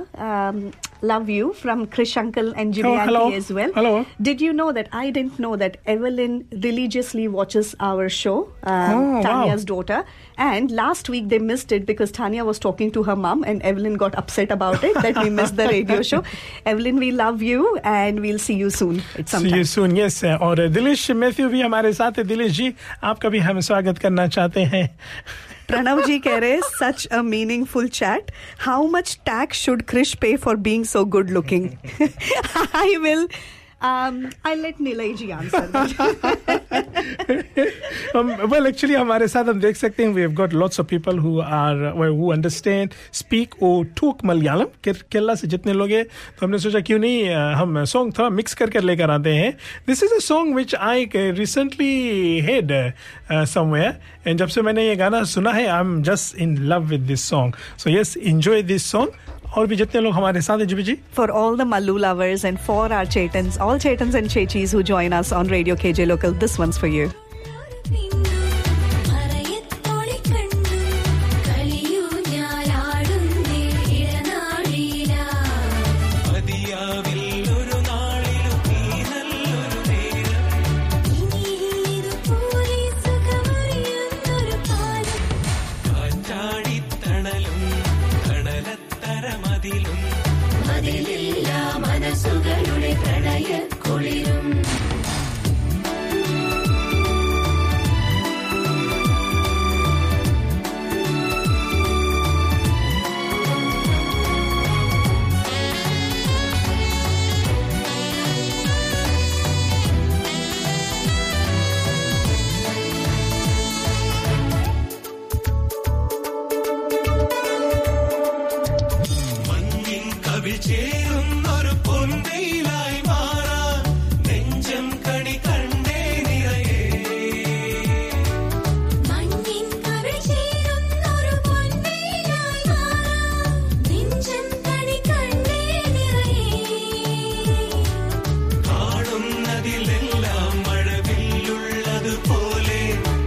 Speaker 3: love you from Krish Uncle and Jimmy Auntie as well.
Speaker 2: Hello.
Speaker 3: Did you know that I didn't know that Evelyn religiously watches our show, Tanya's daughter, and last week they missed it because Tanya was talking to her mom and Evelyn got upset about it that we missed the radio show. Evelyn, we love you and we'll see you soon.
Speaker 2: See you soon, yes. और Dilesh Matthew भी हमारे साथ है. दिलेश जी, आपका भी हम स्वागत करना चाहते हैं.
Speaker 3: प्रणव जी कह रहे, such a meaningful chat. How much tax should Krish pay for being so good looking? I'll let Nilay ji answer that.
Speaker 2: Well, actually हमारे साथ हम देख सकते हैं, we have got lots of people who understand, speak or talk Malayalam. Kerala से जितने लोग हैं, तो हमने सोचा क्यों नहीं हम सॉन्ग थोड़ा मिक्स करके लेकर आते हैं. This is a song which I recently heard somewhere, and जब से मैंने ये गाना सुना है, I'm just in love with this song. So yes, enjoy this song. और भी जितने लोग हमारे साथ हैं, जी.
Speaker 3: For all the Mallu lovers and for our Chetans, all Chetans and Chechis who join us on Radio KJ Local, this one's for you.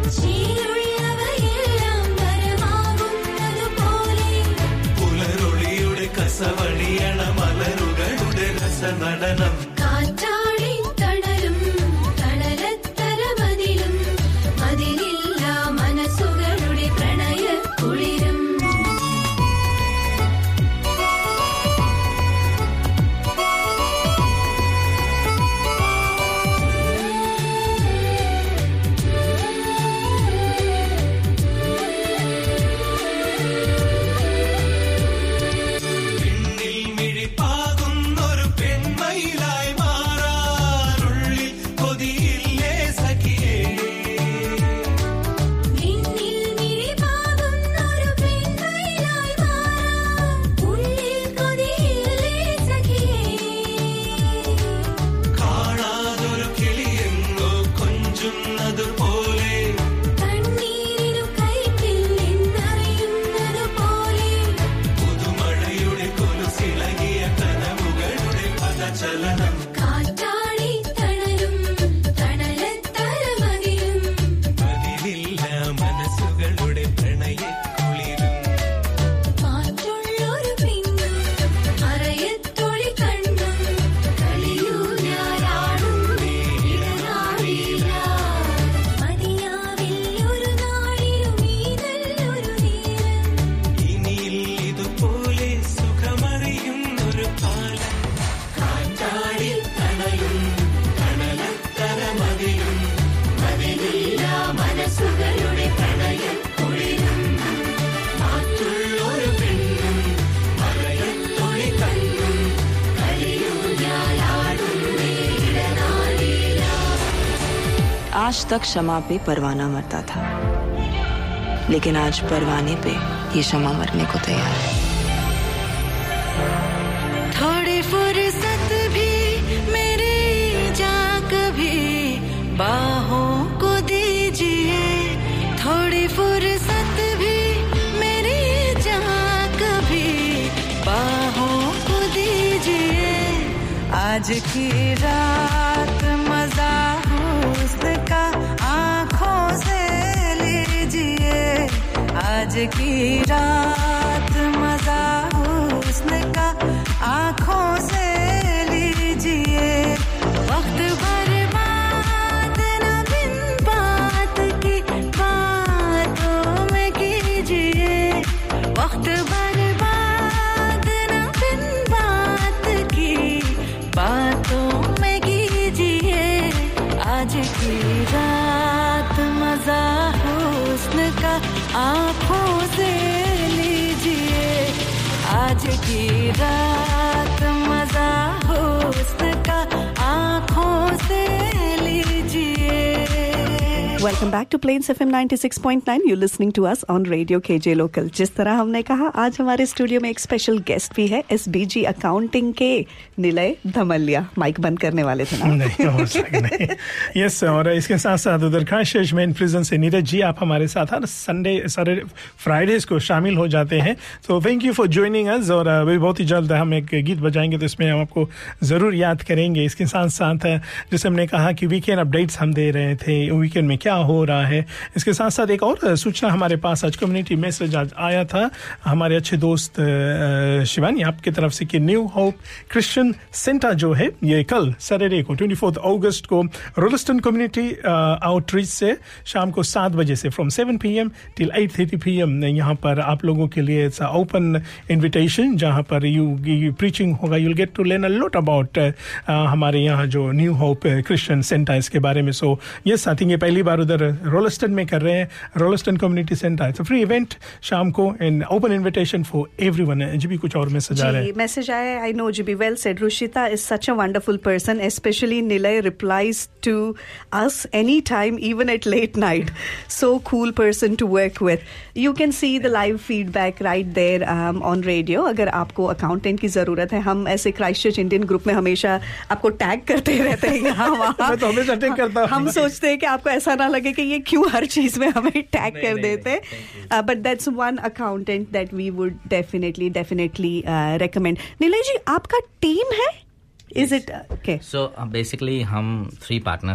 Speaker 6: സവളിയണ മലരുകളുടെ രസനടനം
Speaker 8: കാറ്റാടിൻ തണലും തണലത്തരമതിലും അതിലില്ല മനസ്സുകളുടെ പ്രണയക്കുളിരും
Speaker 5: आज तक शमा पे परवाना मरता था, लेकिन आज परवाने पे ये शमा मरने को तैयार है।
Speaker 8: थोड़ी फुर्सत भी मेरी जा कभी बाहों को दीजिए, थोड़ी फुर्सत भी मेरी जा कभी बाहों को दीजिए। आज की रात मजा उसका आँखों से लीजिए, आज की रात मजा हुस्न का आँखों से लीजिए। वक्त बर्बाद न बिन बात की बातों में कीजिए, वक्त बर्बाद न बिन बात की बातों में कीजिए। आज की रात मजा हुस्न का आँखों से लीजिए, आज की रात मजा हुस्न का आँखों से लीजिए।
Speaker 3: Welcome back to Plains FM 96.9. You listening to us on radio KJ local. जिस तरह हमने कहा, आज हमारे स्टूडियो में एक स्पेशल गेस्ट भी है, SBG अकाउंटिंग के निलय धमलिया। माइक बंद करने वाले थे ना?
Speaker 2: नहीं हो सके नहीं। यस, और इसके साथ साथ उधर क्राइस्टचर्च मेन प्रिजन से नीरज जी आप हमारे साथ हर संडे फ्राइडेज को शामिल हो जाते हैं। तो thank you for joining us. और अभी बहुत ही जल्द हम एक गीत बजाएंगे तो इसमें हम आपको ज़रूर याद करेंगे। इसके साथ साथ जैसे हमने कहा कि वीकेंड अपडेट्स हम दे रहे थे, वीकेंड में क्या हो रहा है। इसके साथ साथ एक और सूचना हमारे पास आज कम्युनिटी मैसेज आज आया था हमारे अच्छे दोस्त शिवानी आपकी तरफ से कि न्यू होप क्रिश्चियन सेंटर जो है ये कल सैटरडे को 24 अगस्त को रोलस्टन कम्युनिटी आउटरीच से शाम को 7 बजे से फ्रॉम 7 PM टिल 8:30 PM यहाँ पर आप लोगों के लिए इट्स ओपन इन्विटेशन, जहाँ पर यू प्रीचिंग होगा। You'll get to learn a lot about हमारे यहाँ जो न्यू होप क्रिश्चियन सेंटर इसके बारे में। सो यस, आई थिंक ये पहली बार उधर रोलस्टन में कर रहे हैं, Rolleston community centre. It's a free event शाम को and open invitation for everyone. जी भी कुछ और मैसेज आ रहा है?
Speaker 3: मैसेज आया, I know Jibi well said, Rushita is such a wonderful person, especially Nilay replies to us any time even at late night, so cool person to work with. You can see the live feedback right there on radio. अगर आपको accountant की जरूरत है, हम ऐसे Christchurch Indian group में हमेशा आपको टैग करते रहते हैं यहाँ वहाँ।
Speaker 2: मैं तो हमेशा टैग करता हूँ।
Speaker 3: हम सोचते हैं कि आपको ऐसा ना लगे कि ये क्यों हर चीज में हमें टैग कर देते हैं, but that's one accountant that we would definitely recommend. Nilay ji, आपका टीम है? Is it okay?
Speaker 7: So basically हम 3 partners हैं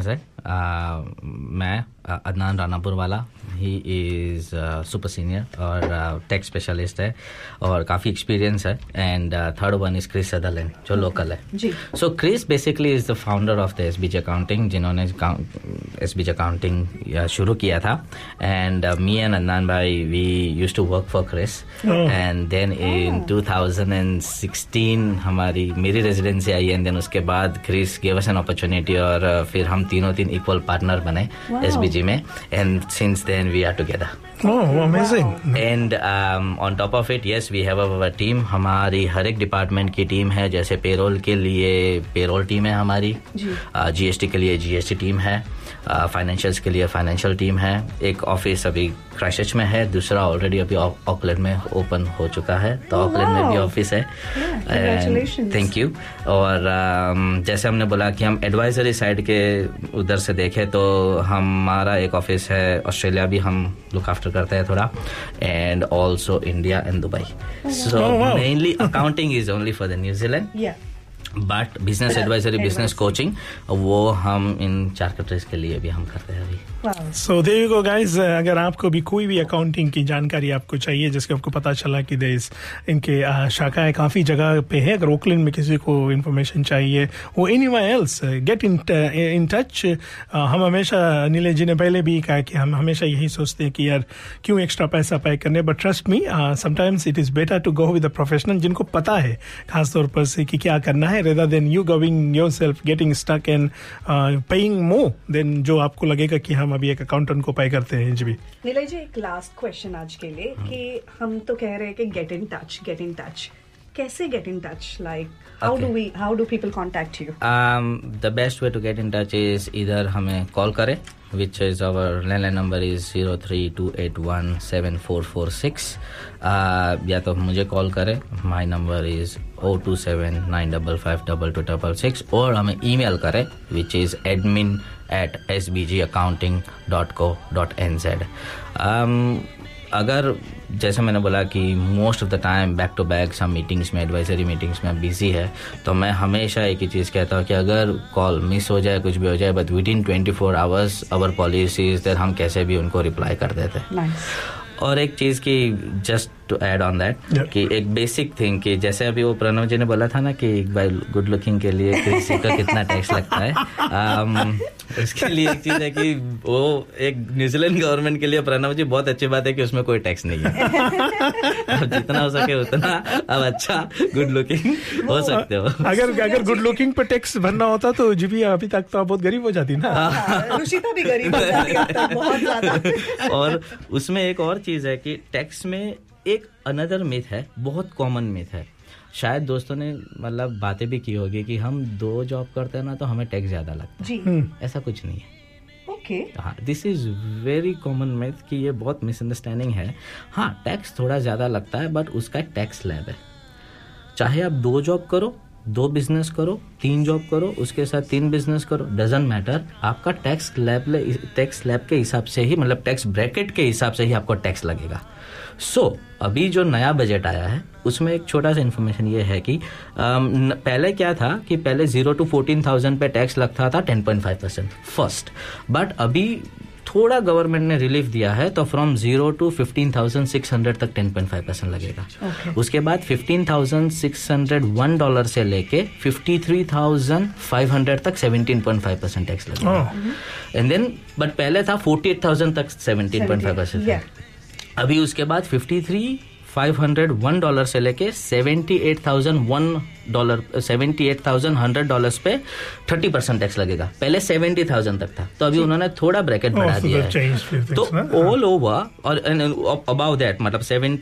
Speaker 7: मैं Adnan Ranapurwala, he is super senior और टेक स्पेशलिस्ट है और काफ़ी एक्सपीरियंस है. And third one is Chris Sutherland जो लोकल है. So Chris basically is the founder of the SBJ accounting, जिन्होंने एसबीजे अकाउंटिंग शुरू किया था. एंड मी एंड अदनान भाई we used to work for Chris. And then in 2016 मेरी residency आई. And then उसके बाद Chris gave us an opportunity और फिर हम तीन इक्वल पार्टनर बने एसबीजी में. And since then we are together.
Speaker 2: Oh, amazing.
Speaker 7: And on top of it, yes, we have our team. हमारी हर एक डिपार्टमेंट की टीम है. जैसे पेरोल के लिए पेरोल टीम है हमारी, जीएसटी के लिए जीएसटी टीम है, फाइनेंशियल्स के लिए फाइनेंशियल टीम है. एक ऑफिस अभी क्राइस्टचर्च में है, दूसरा ऑलरेडी अभी ऑकलैंड में ओपन हो चुका है. तो ऑकलैंड में भी ऑफिस है. Thank you. और जैसे हमने बोला कि हम एडवाइजरी साइड के उधर से देखें तो हमारा एक ऑफिस है ऑस्ट्रेलिया भी हम लुक आफ्टर करते हैं थोड़ा. And also India and Dubai. So mainly accounting is only for the New Zealand. But business advisory, business coaching, वो हम इन 4 कंट्रीज के लिए भी हम करते हैं अभी.
Speaker 2: So there you go guys. अगर आपको भी कोई भी अकाउंटिंग की जानकारी आपको चाहिए, जिसके आपको पता चला कि इनके शाखाएं काफ़ी जगह पे है, अगर ओकलैंड में किसी को इन्फॉर्मेशन चाहिए, वो anywhere else, get in touch. हम हमेशा, नीलेश जी ने पहले भी कहा कि हम हमेशा यही सोचते हैं कि यार क्यों एक्स्ट्रा पैसा पे करने. But trust me, sometimes it is better to go with a professional जिनको पता है खासतौर पर से कि क्या करना है, rather than you going yourself getting stuck and paying more than जो आपको लगेगा कि हम अभी एक अकाउंटेंट को पे करते हैं. जी
Speaker 3: नीलेश जी, एक लास्ट क्वेश्चन आज के लिए कि हम तो कह रहे हैं कि गेट इन टच. कैसे get in touch? Like how do people contact you?
Speaker 7: The best way to get in touch is either हमें कॉल करें, which is our landline number is 0328174446. या तो मुझे कॉल करें, my number is 0279552266. और हमें email करें, which is admin@sbgaccounting.co.nz. अगर जैसे मैंने बोला कि most of the time back to back सब मीटिंग्स में, एडवाइजरी मीटिंग्स में बिजी है, तो मैं हमेशा एक ही चीज़ कहता हूँ कि अगर कॉल मिस हो जाए, कुछ भी हो जाए, but within 24 hours our policy is that हम कैसे भी उनको रिप्लाई कर देते हैं. और एक चीज़ की just to add on that कि एक बेसिक थिंग कि जैसे अभी वो प्रणव जी ने बोला था ना कि गुड लुकिंग के लिए किसी का कितना टैक्स लगता है. उसके लिए एक चीज़ है कि वो एक न्यूजीलैंड गवर्नमेंट के लिए प्रणव जी बहुत अच्छी बात है कि उसमें कोई टैक्स नहीं है. अब जितना हो सके उतना अब अच्छा गुड लुकिंग हो सकते हो.
Speaker 2: अगर गुड लुकिंग पे टैक्स भरना होता तो जी भी अभी तक तो बहुत गरीब हो जाती ना.
Speaker 3: रुचिता भी गरीब हो जाती बहुत ज्यादा.
Speaker 7: और उसमें एक और चीज है कि टैक्स में एक अनदर मिथ है, बहुत कॉमन मिथ है. शायद दोस्तों ने मतलब बातें भी की होगी कि हम 2 जॉब करते हैं ना तो हमें टैक्स ज्यादा लगता है. ऐसा कुछ नहीं है. हाँ, this is very common myth कि ये बहुत मिसअंडरस्टैंडिंग है. हाँ, टैक्स थोड़ा ज्यादा लगता है बट उसका टैक्स स्लैब है. चाहे आप 2 जॉब करो, 2 बिजनेस करो, 3 जॉब करो, उसके साथ 3 बिजनेस करो, डजंट मैटर. आपका टैक्स स्लैब के हिसाब से ही, मतलब टैक्स ब्रैकेट के हिसाब से ही आपको टैक्स लगेगा. सो अभी जो नया बजट आया है उसमें एक छोटा सा इन्फॉर्मेशन ये है कि पहले क्या था कि पहले 0 to 14,000 पे टैक्स लगता था 10.5% फर्स्ट. बट अभी थोड़ा गवर्नमेंट ने रिलीफ दिया है तो फ्रॉम 0 to 15,600 तक 10.5% लगेगा. उसके बाद $15,601 से लेके 53,500 तक 17.5% टैक्स लगेगा. एंड देन बट पहले था 48,000 तक 17.5%. अभी उसके बाद $53,501 से लेके $78,100 पे 30% टैक्स लगेगा. पहले 70,000 तक था, तो अभी उन्होंने थोड़ा ब्रैकेट बढ़ा दिया है. तो ऑल ओवर और अबाउ दैट मतलब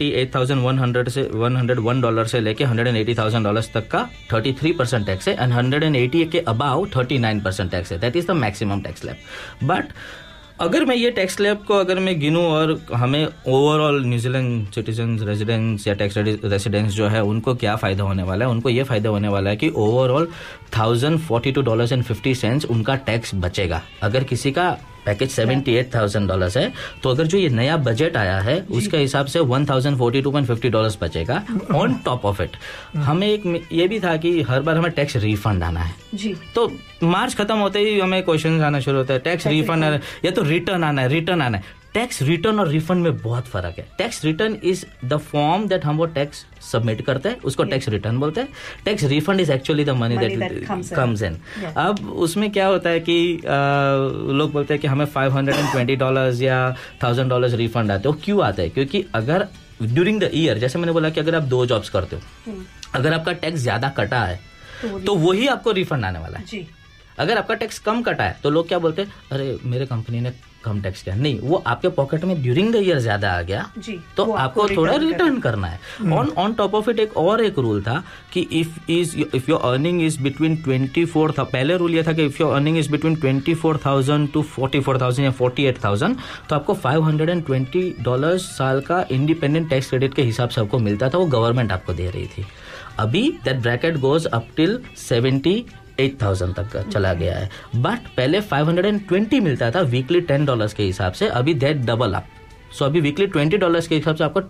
Speaker 7: $78,101 से लेके $180,000 तक का 33% टैक्स है. एंड 180 के अबाउ 39% टैक्स है. That is the maximum tax slab. But अगर मैं ये टैक्स स्लैब को अगर मैं गिनूं और हमें ओवरऑल न्यूजीलैंड सिटीजन्स, रेजिडेंट्स या टैक्स रेजिडेंट्स जो है उनको क्या फ़ायदा होने वाला है, उनको ये फ़ायदा होने वाला है कि ओवरऑल $1,042.50 उनका टैक्स बचेगा. अगर किसी का पैकेज $78,000 है, तो अगर जो ये नया बजट आया है उसके हिसाब से $1,042.50 बचेगा ऑन टॉप ऑफ इट। हमें एक ये भी था कि हर बार हमें टैक्स रिफंड आना है जी, तो मार्च खत्म होते ही हमें क्वेश्चन आना शुरू होता है, टैक्स रिफंड या तो रिटर्न आना है। टैक्स रिटर्न और रिफंड में बहुत फर्क है। Tax return is the form that हम वो टैक्स सबमिट करते हैं, उसको टैक्स रिटर्न बोलते हैं। Tax refund is actually the money that comes in. अब उसमें क्या होता है कि लोग बोलते हैं कि हमें $520 या $1,000 रिफंड आते हैं। वो क्यों आते हैं? क्योंकि अगर ड्यूरिंग द ईयर, जैसे मैंने बोला कि अगर आप 2 जॉब्स करते हो, अगर आपका टैक्स ज्यादा कटा है तो वही आपको रिफंड आने वाला है। अगर आपका टैक्स कम कटा है तो लोग क्या बोलते हैं, अरे मेरे कंपनी ने कम टैक्स किया। नहीं, वो आपके पॉकेट में ड्यूरिंग द ईयर ज्यादा आ गया तो आपको थोड़ा रिटर्न करना है। ऑन टॉप ऑफ इट एक रूल था कि if your earning is between 24, पहले रूल ये था कि if your earning is between 24,000 to 44,000 या 48,000 तो आपको $520 साल का इंडिपेंडेंट टैक्स क्रेडिट के हिसाब से आपको मिलता था, वो गवर्नमेंट आपको दे रही थी। अभी that bracket goes up till 78,000 तक चला गया है, बट पहले 520 मिलता था वीकली $10 के हिसाब से, अभी दैट डबल अप। सो अभी वीकली $20 के हिसाब से आपको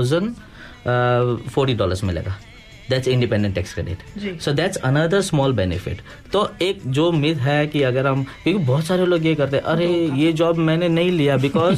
Speaker 7: $1,040 मिलेगा। That's independent tax credit. So that's another small benefit. तो एक जो मिथ है कि अगर हम, क्योंकि बहुत सारे लोग ये करते हैं, अरे ये जॉब मैंने नहीं लिया बिकॉज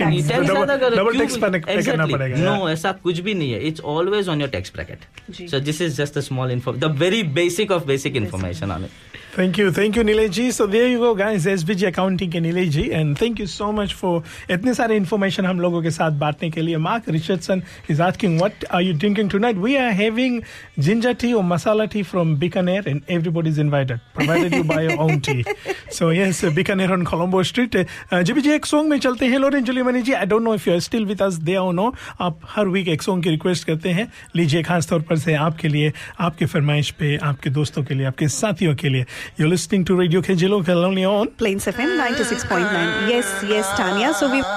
Speaker 7: नो, ऐसा कुछ भी नहीं है। It's always on your tax bracket. So this is just a small info, the very basic of basic information on it.
Speaker 2: Thank you Nilesh ji. So there you go guys, SBG Accounting के Nilesh जी, and thank you so much for इतने सारे information हम लोगों के साथ बांटने के लिए। Mark Richardson is asking what are you drinking tonight? We are having ginger tea or masala tea from Bikaner and everybody is invited, provided you buy your own tea. So yes, Bikaner on Colombo Street. JB जी एक song में चलते हैं। Lauren Juliani ji, I don't know if you are still with us there or no, आप हर week एक song की request करते हैं, लीजिए खास तौर पर से आपके लिए, आपके फरमाइश पे, आपके दोस्तों के लिए, आपके साथियों के लिए। You're listening to Radio KJ Local only on
Speaker 3: Plains FM 96.9. Yes, Tanya. So we.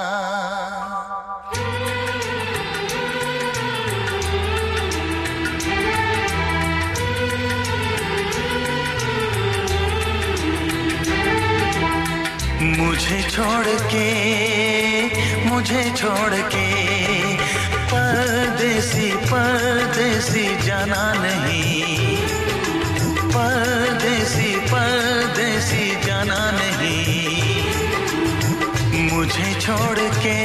Speaker 6: मुझे छोड़ के परदेसी जाना नहीं, परदेसी जाना नहीं। मुझे छोड़ के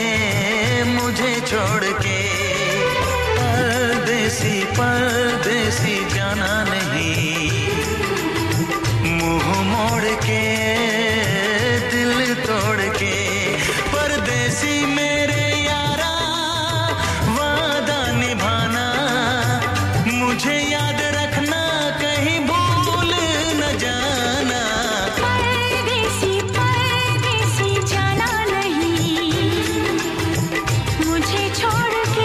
Speaker 6: परदेसी जाना नहीं। मुंह मोड़ के दिल तोड़ के परदेसी मेरे यारा, वादा निभाना मुझे याद रखना, कहीं भूल न जाना।
Speaker 8: परदेसी जाना नहीं, मुझे छोड़ के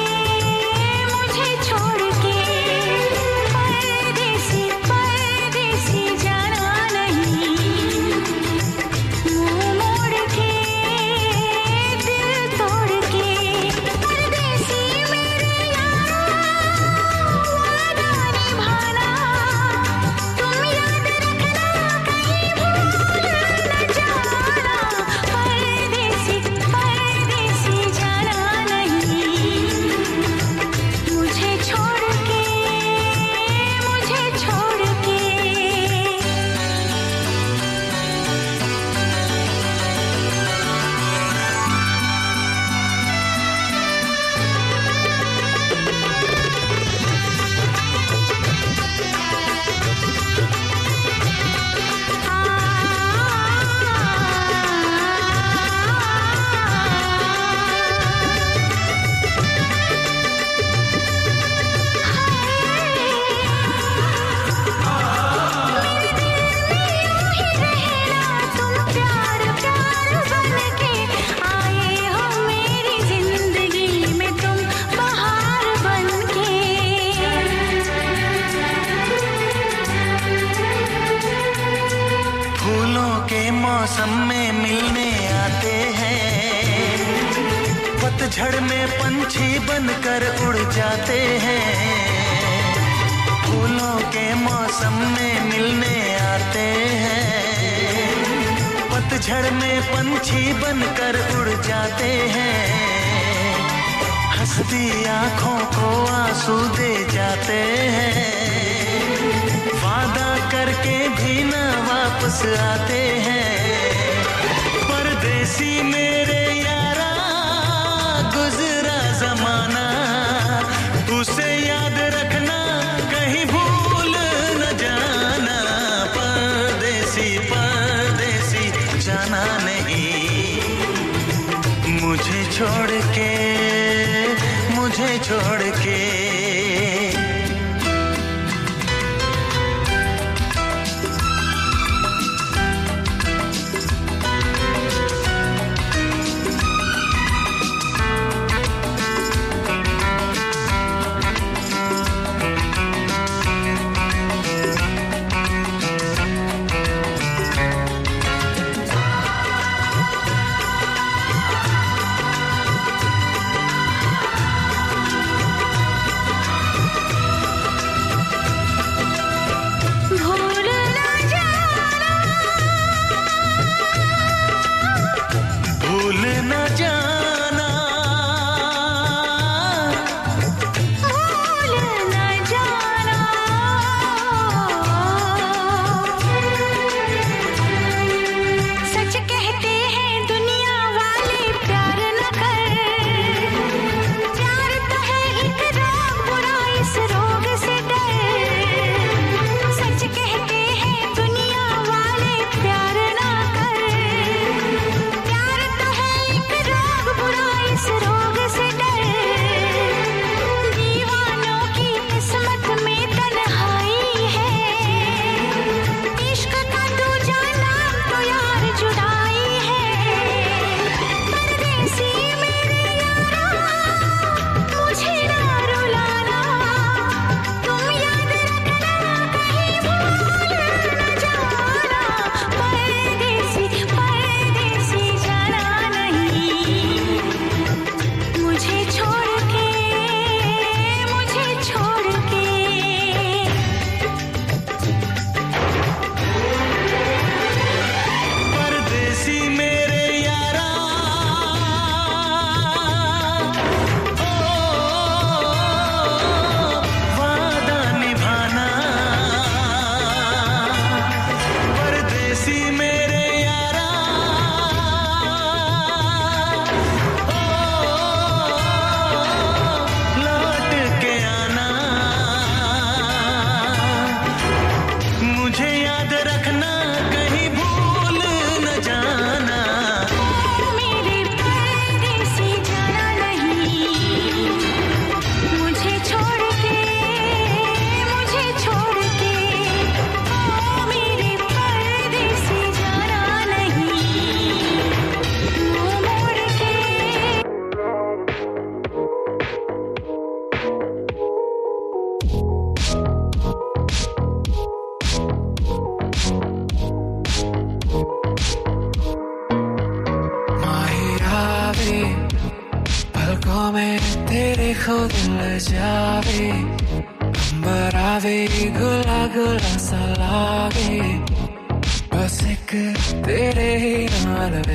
Speaker 8: परदेसी जाना नहीं। मुंह मोड़ के दिल तोड़ के परदेसी मेरे यारा, वादा निभाना तुम याद रखना, कहीं भूल न जाना। परदेसी जाना नहीं, मुझे छोड़ के
Speaker 6: मौसम में मिलने आते हैं, पतझड़ में पंछी बनकर उड़ जाते हैं। फूलों के मौसम में मिलने आते हैं,
Speaker 9: पतझड़ में पंछी बनकर उड़ जाते हैं, हंसती आंखों को आंसू दे जाते हैं, वादा करके भी न वापस आते हैं। परदेसी मेरे यारा गुजरा जमाना, उसे याद रखना कहीं भूल न जाना। परदेसी परदेसी जाना नहीं, मुझे छोड़ के
Speaker 10: खुद ले जावे बरावे गुला गुला सा लागे बस एक तेरे ही नाल वे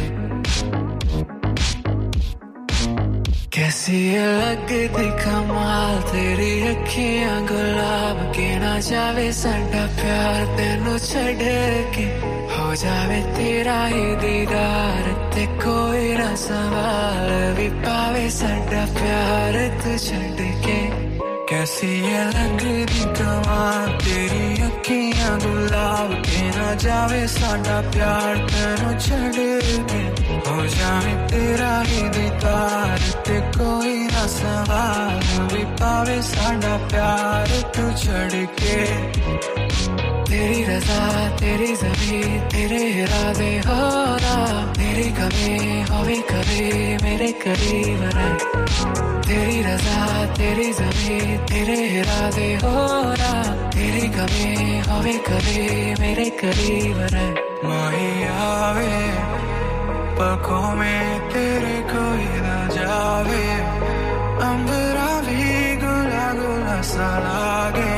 Speaker 10: कैसी लगदी कमाल तेरी अखियां गुलाब के ना जावे साडा प्यार तेनू छड़ के हो जावे तेरा ही दीदार ते कोई ना सवाल भी पावे साडा प्यार तू छड़ के कैसी ये लगदी कमाल तेरी अखियां गुलाब के ना जावे साडा प्यार तेनू छड़ के हो जावे तेरा ही दीदार ते कोई ना सवाल भी पावे साडा प्यार तू छड़ के तेरी रज़ा तेरी ज़मीं तेरे इरादे हो रहा तेरी कमी होवे कभी मेरे करीब रहे तेरी रज़ा तेरी ज़मीं तेरे इरादे हो रहा तेरी कमी होवे कभी मेरे करीब रहे माही आवे पलकों में तेरे कोई ना जावे अंबरा भी गुला गुला सा लागे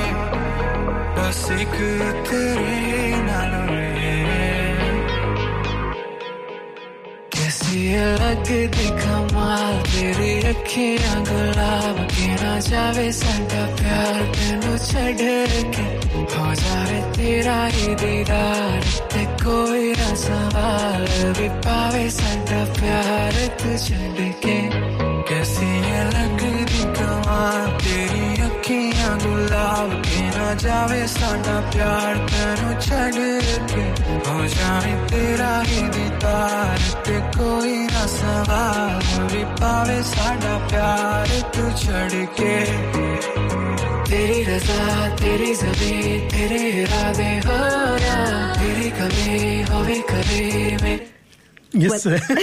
Speaker 10: बस एक तेरे नाल अलग दिखमाल तेरी अखियां गुलाब के ना जावे साडा प्यार तेनू छड़ के हो जावे तेरा ही दीदार ते कोई ना सवाल भी पावे साडा प्यार तू छड़ के कैसी अलग दिखमाल तेरी अखियां गुलाब के ना जावे साडा प्यार तेनू छड़ के हो जावे तेरा ही दीदार ते कोई ना सवाल भी पावे साडा प्यार तू छड़ के तेरी रज़ा तेरी ज़बी तेरे इरादे हो ना तेरी कभी होवे कभी मैं
Speaker 2: Yes,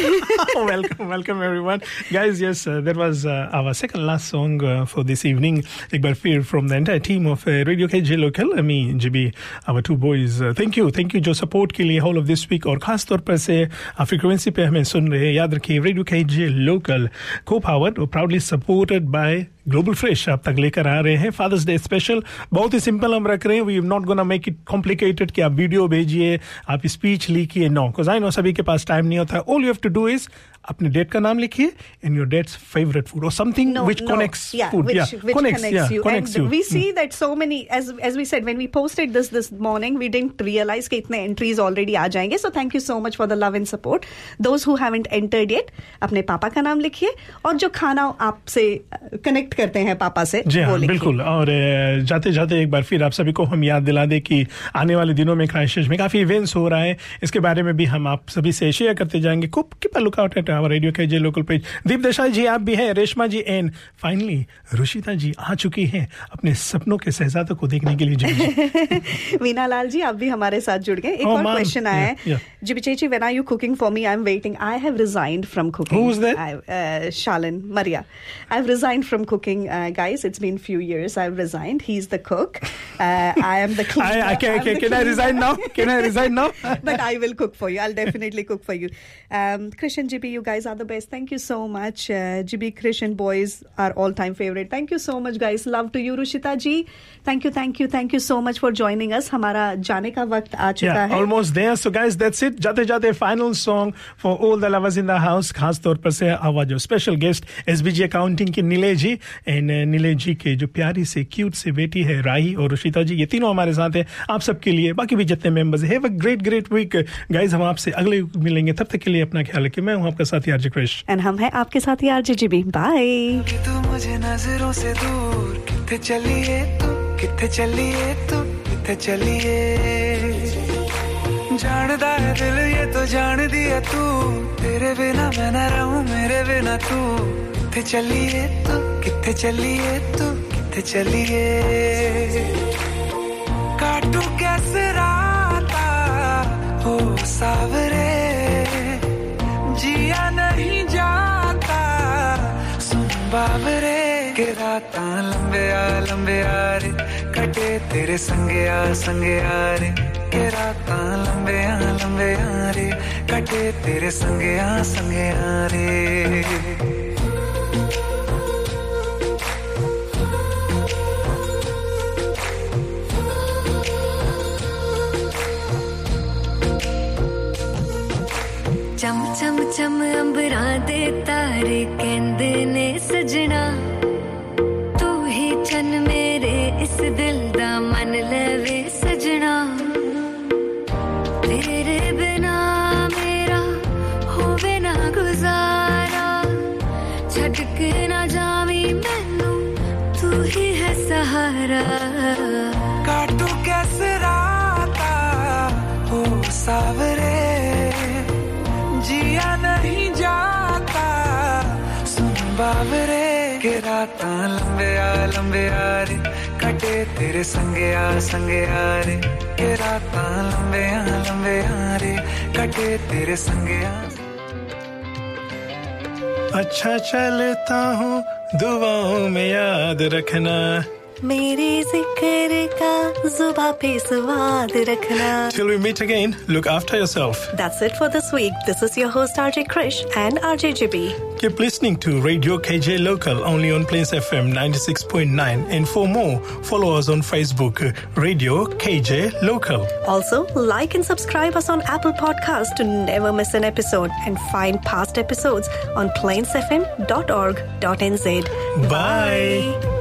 Speaker 2: welcome everyone. Guys, yes, that was our second last song for this evening. एक बार फिर from the entire team of Radio KJ Local, me, GB, our two boys. Thank you जो support के लिए whole of this week और खास तौर पर से frequency पे हमें सुन रहे हैं. याद रखिए Radio KJ Local, co-powered और proudly supported by global fresh आप तक लेकर आ रहे हैं. फादर्स डे स्पेशल बहुत ही सिंपल हम रख रहे हैं. We not gonna make it complicated कि आप वीडियो भेजिए, आप स्पीच लिखिए. नो, बिकॉज़ आई नो सभी के पास टाइम नहीं होता. All you have to do is अपने डेट का नाम लिखिए and your date's favourite food और something which connects food,
Speaker 3: connects you. We see that so many, as we said when we posted this morning, we didn't realize कि इतने entries already आ जाएंगे. So thank you so much for the love and support. Those who haven't entered yet, अपने पापा का नाम लिखिए और जो खाना आपसे कनेक्ट करते हैं पापा से वो लिखिए. बिल्कुल. और जाते जाते एक बार फिर आप सभी को हम याद दिला दें कि आने वाले दिनों में क्राइस्टचर्च में काफी इवेंट्स हो रहा है. इसके बारे में भी हम आप सभी से शेयर करते जाएंगे. Keep a look out at our radio KJ local page. Deep Desai ji आप भी हैं, रेशमा जी एंड फाइनली रुशिता जी आ चुकी हैं अपने सपनों के शहजादों को देखने के लिए. वीना लाल जी आप भी हमारे साथ जुड़ गए. एक और क्वेश्चन आया है. Jibi chechi, when are you cooking for me? I am waiting. I have resigned from cooking.
Speaker 2: Who is that?
Speaker 3: Shalan Maria. I've resigned from cooking, guys. It's been few years. I've resigned. He's the cook. I am the cleaner.
Speaker 2: Can I resign now? Can I resign now?
Speaker 3: But I will cook for you. I'll definitely cook for you. Christian, GB, you guys are the best. Thank you so much. GB, Christian boys are all-time favorite. Thank you so much, guys. Love to you, Rushita ji. Thank you so much for joining us. हमारा जाने का वक्त आ चुका है.
Speaker 2: Almost there. So, guys, that's it. जाते final song for all the lovers in the house. खास तौर पर से आवाज जो स्पेशल गेस्ट एसबीजी अकाउंटिंग की नीले जी एंड नीले जी के जो प्यारी से क्यूट से बेटी है राही और रुशिता जी, ये तीनों हमारे साथ हैं. आप सबके लिए बाकी भी जितने मेंबर्स हैं, have a great week guys. हम आपसे अगले मिलेंगे, तब तक के लिए अपना ख्याल रखिए. मैं हूं आपका साथी आरजे क्रिश
Speaker 3: एंड हम हैं आपके साथी आरजे जीबी. बाय.
Speaker 10: तू मुझे नजरों से दूर किथे चलिए तू, किथे चलिए तू, किथे चलिए. जानदा है दिल ये तो जान दिया तू, तेरे बिना मैं न रहूं मेरे बिना तू. किथे चलिए तू, किथे चलिए तू, किथे चलिए. काटू कैसे राता हो सावरे, जिया नहीं जाता सुन बाबरे. के राता लंबे आ रे कटे तेरे संगे आ रे. के राता लंबे आ रे कटे तेरे संगे आ रे.
Speaker 8: चम चम चम अंबरां दे तारे कहंदे ने सजना, तू ही चन मेरे इस दिल दा मन लवे सजना. तेरे बिना मेरा होवे ना गुजारा, छड़ के ना जावी मैनू तू ही है सहारा.
Speaker 10: काटू कैसे राता हो सावरे, जिया नहीं जाता सुन बाबरे. के राता लंबे आ रे कटे तेरे संगे आ रे. के राता लंबे आ रे कटे तेरे संगे आ.
Speaker 2: अच्छा चलता हूँ दुआओं में याद रखना,
Speaker 3: मेरे जिक्र का जुबां पे स्वाद रखना.
Speaker 2: Till we meet again, look after yourself.
Speaker 3: That's it for this week. This is your host RJ Krish and RJ JB.
Speaker 2: Keep listening to Radio KJ Local only on Plains FM 96.9. And for more, follow us on Facebook, Radio KJ Local.
Speaker 3: Also, like and subscribe us on Apple Podcasts to never miss an episode and find past episodes on plainsfm.org.nz.
Speaker 2: Bye.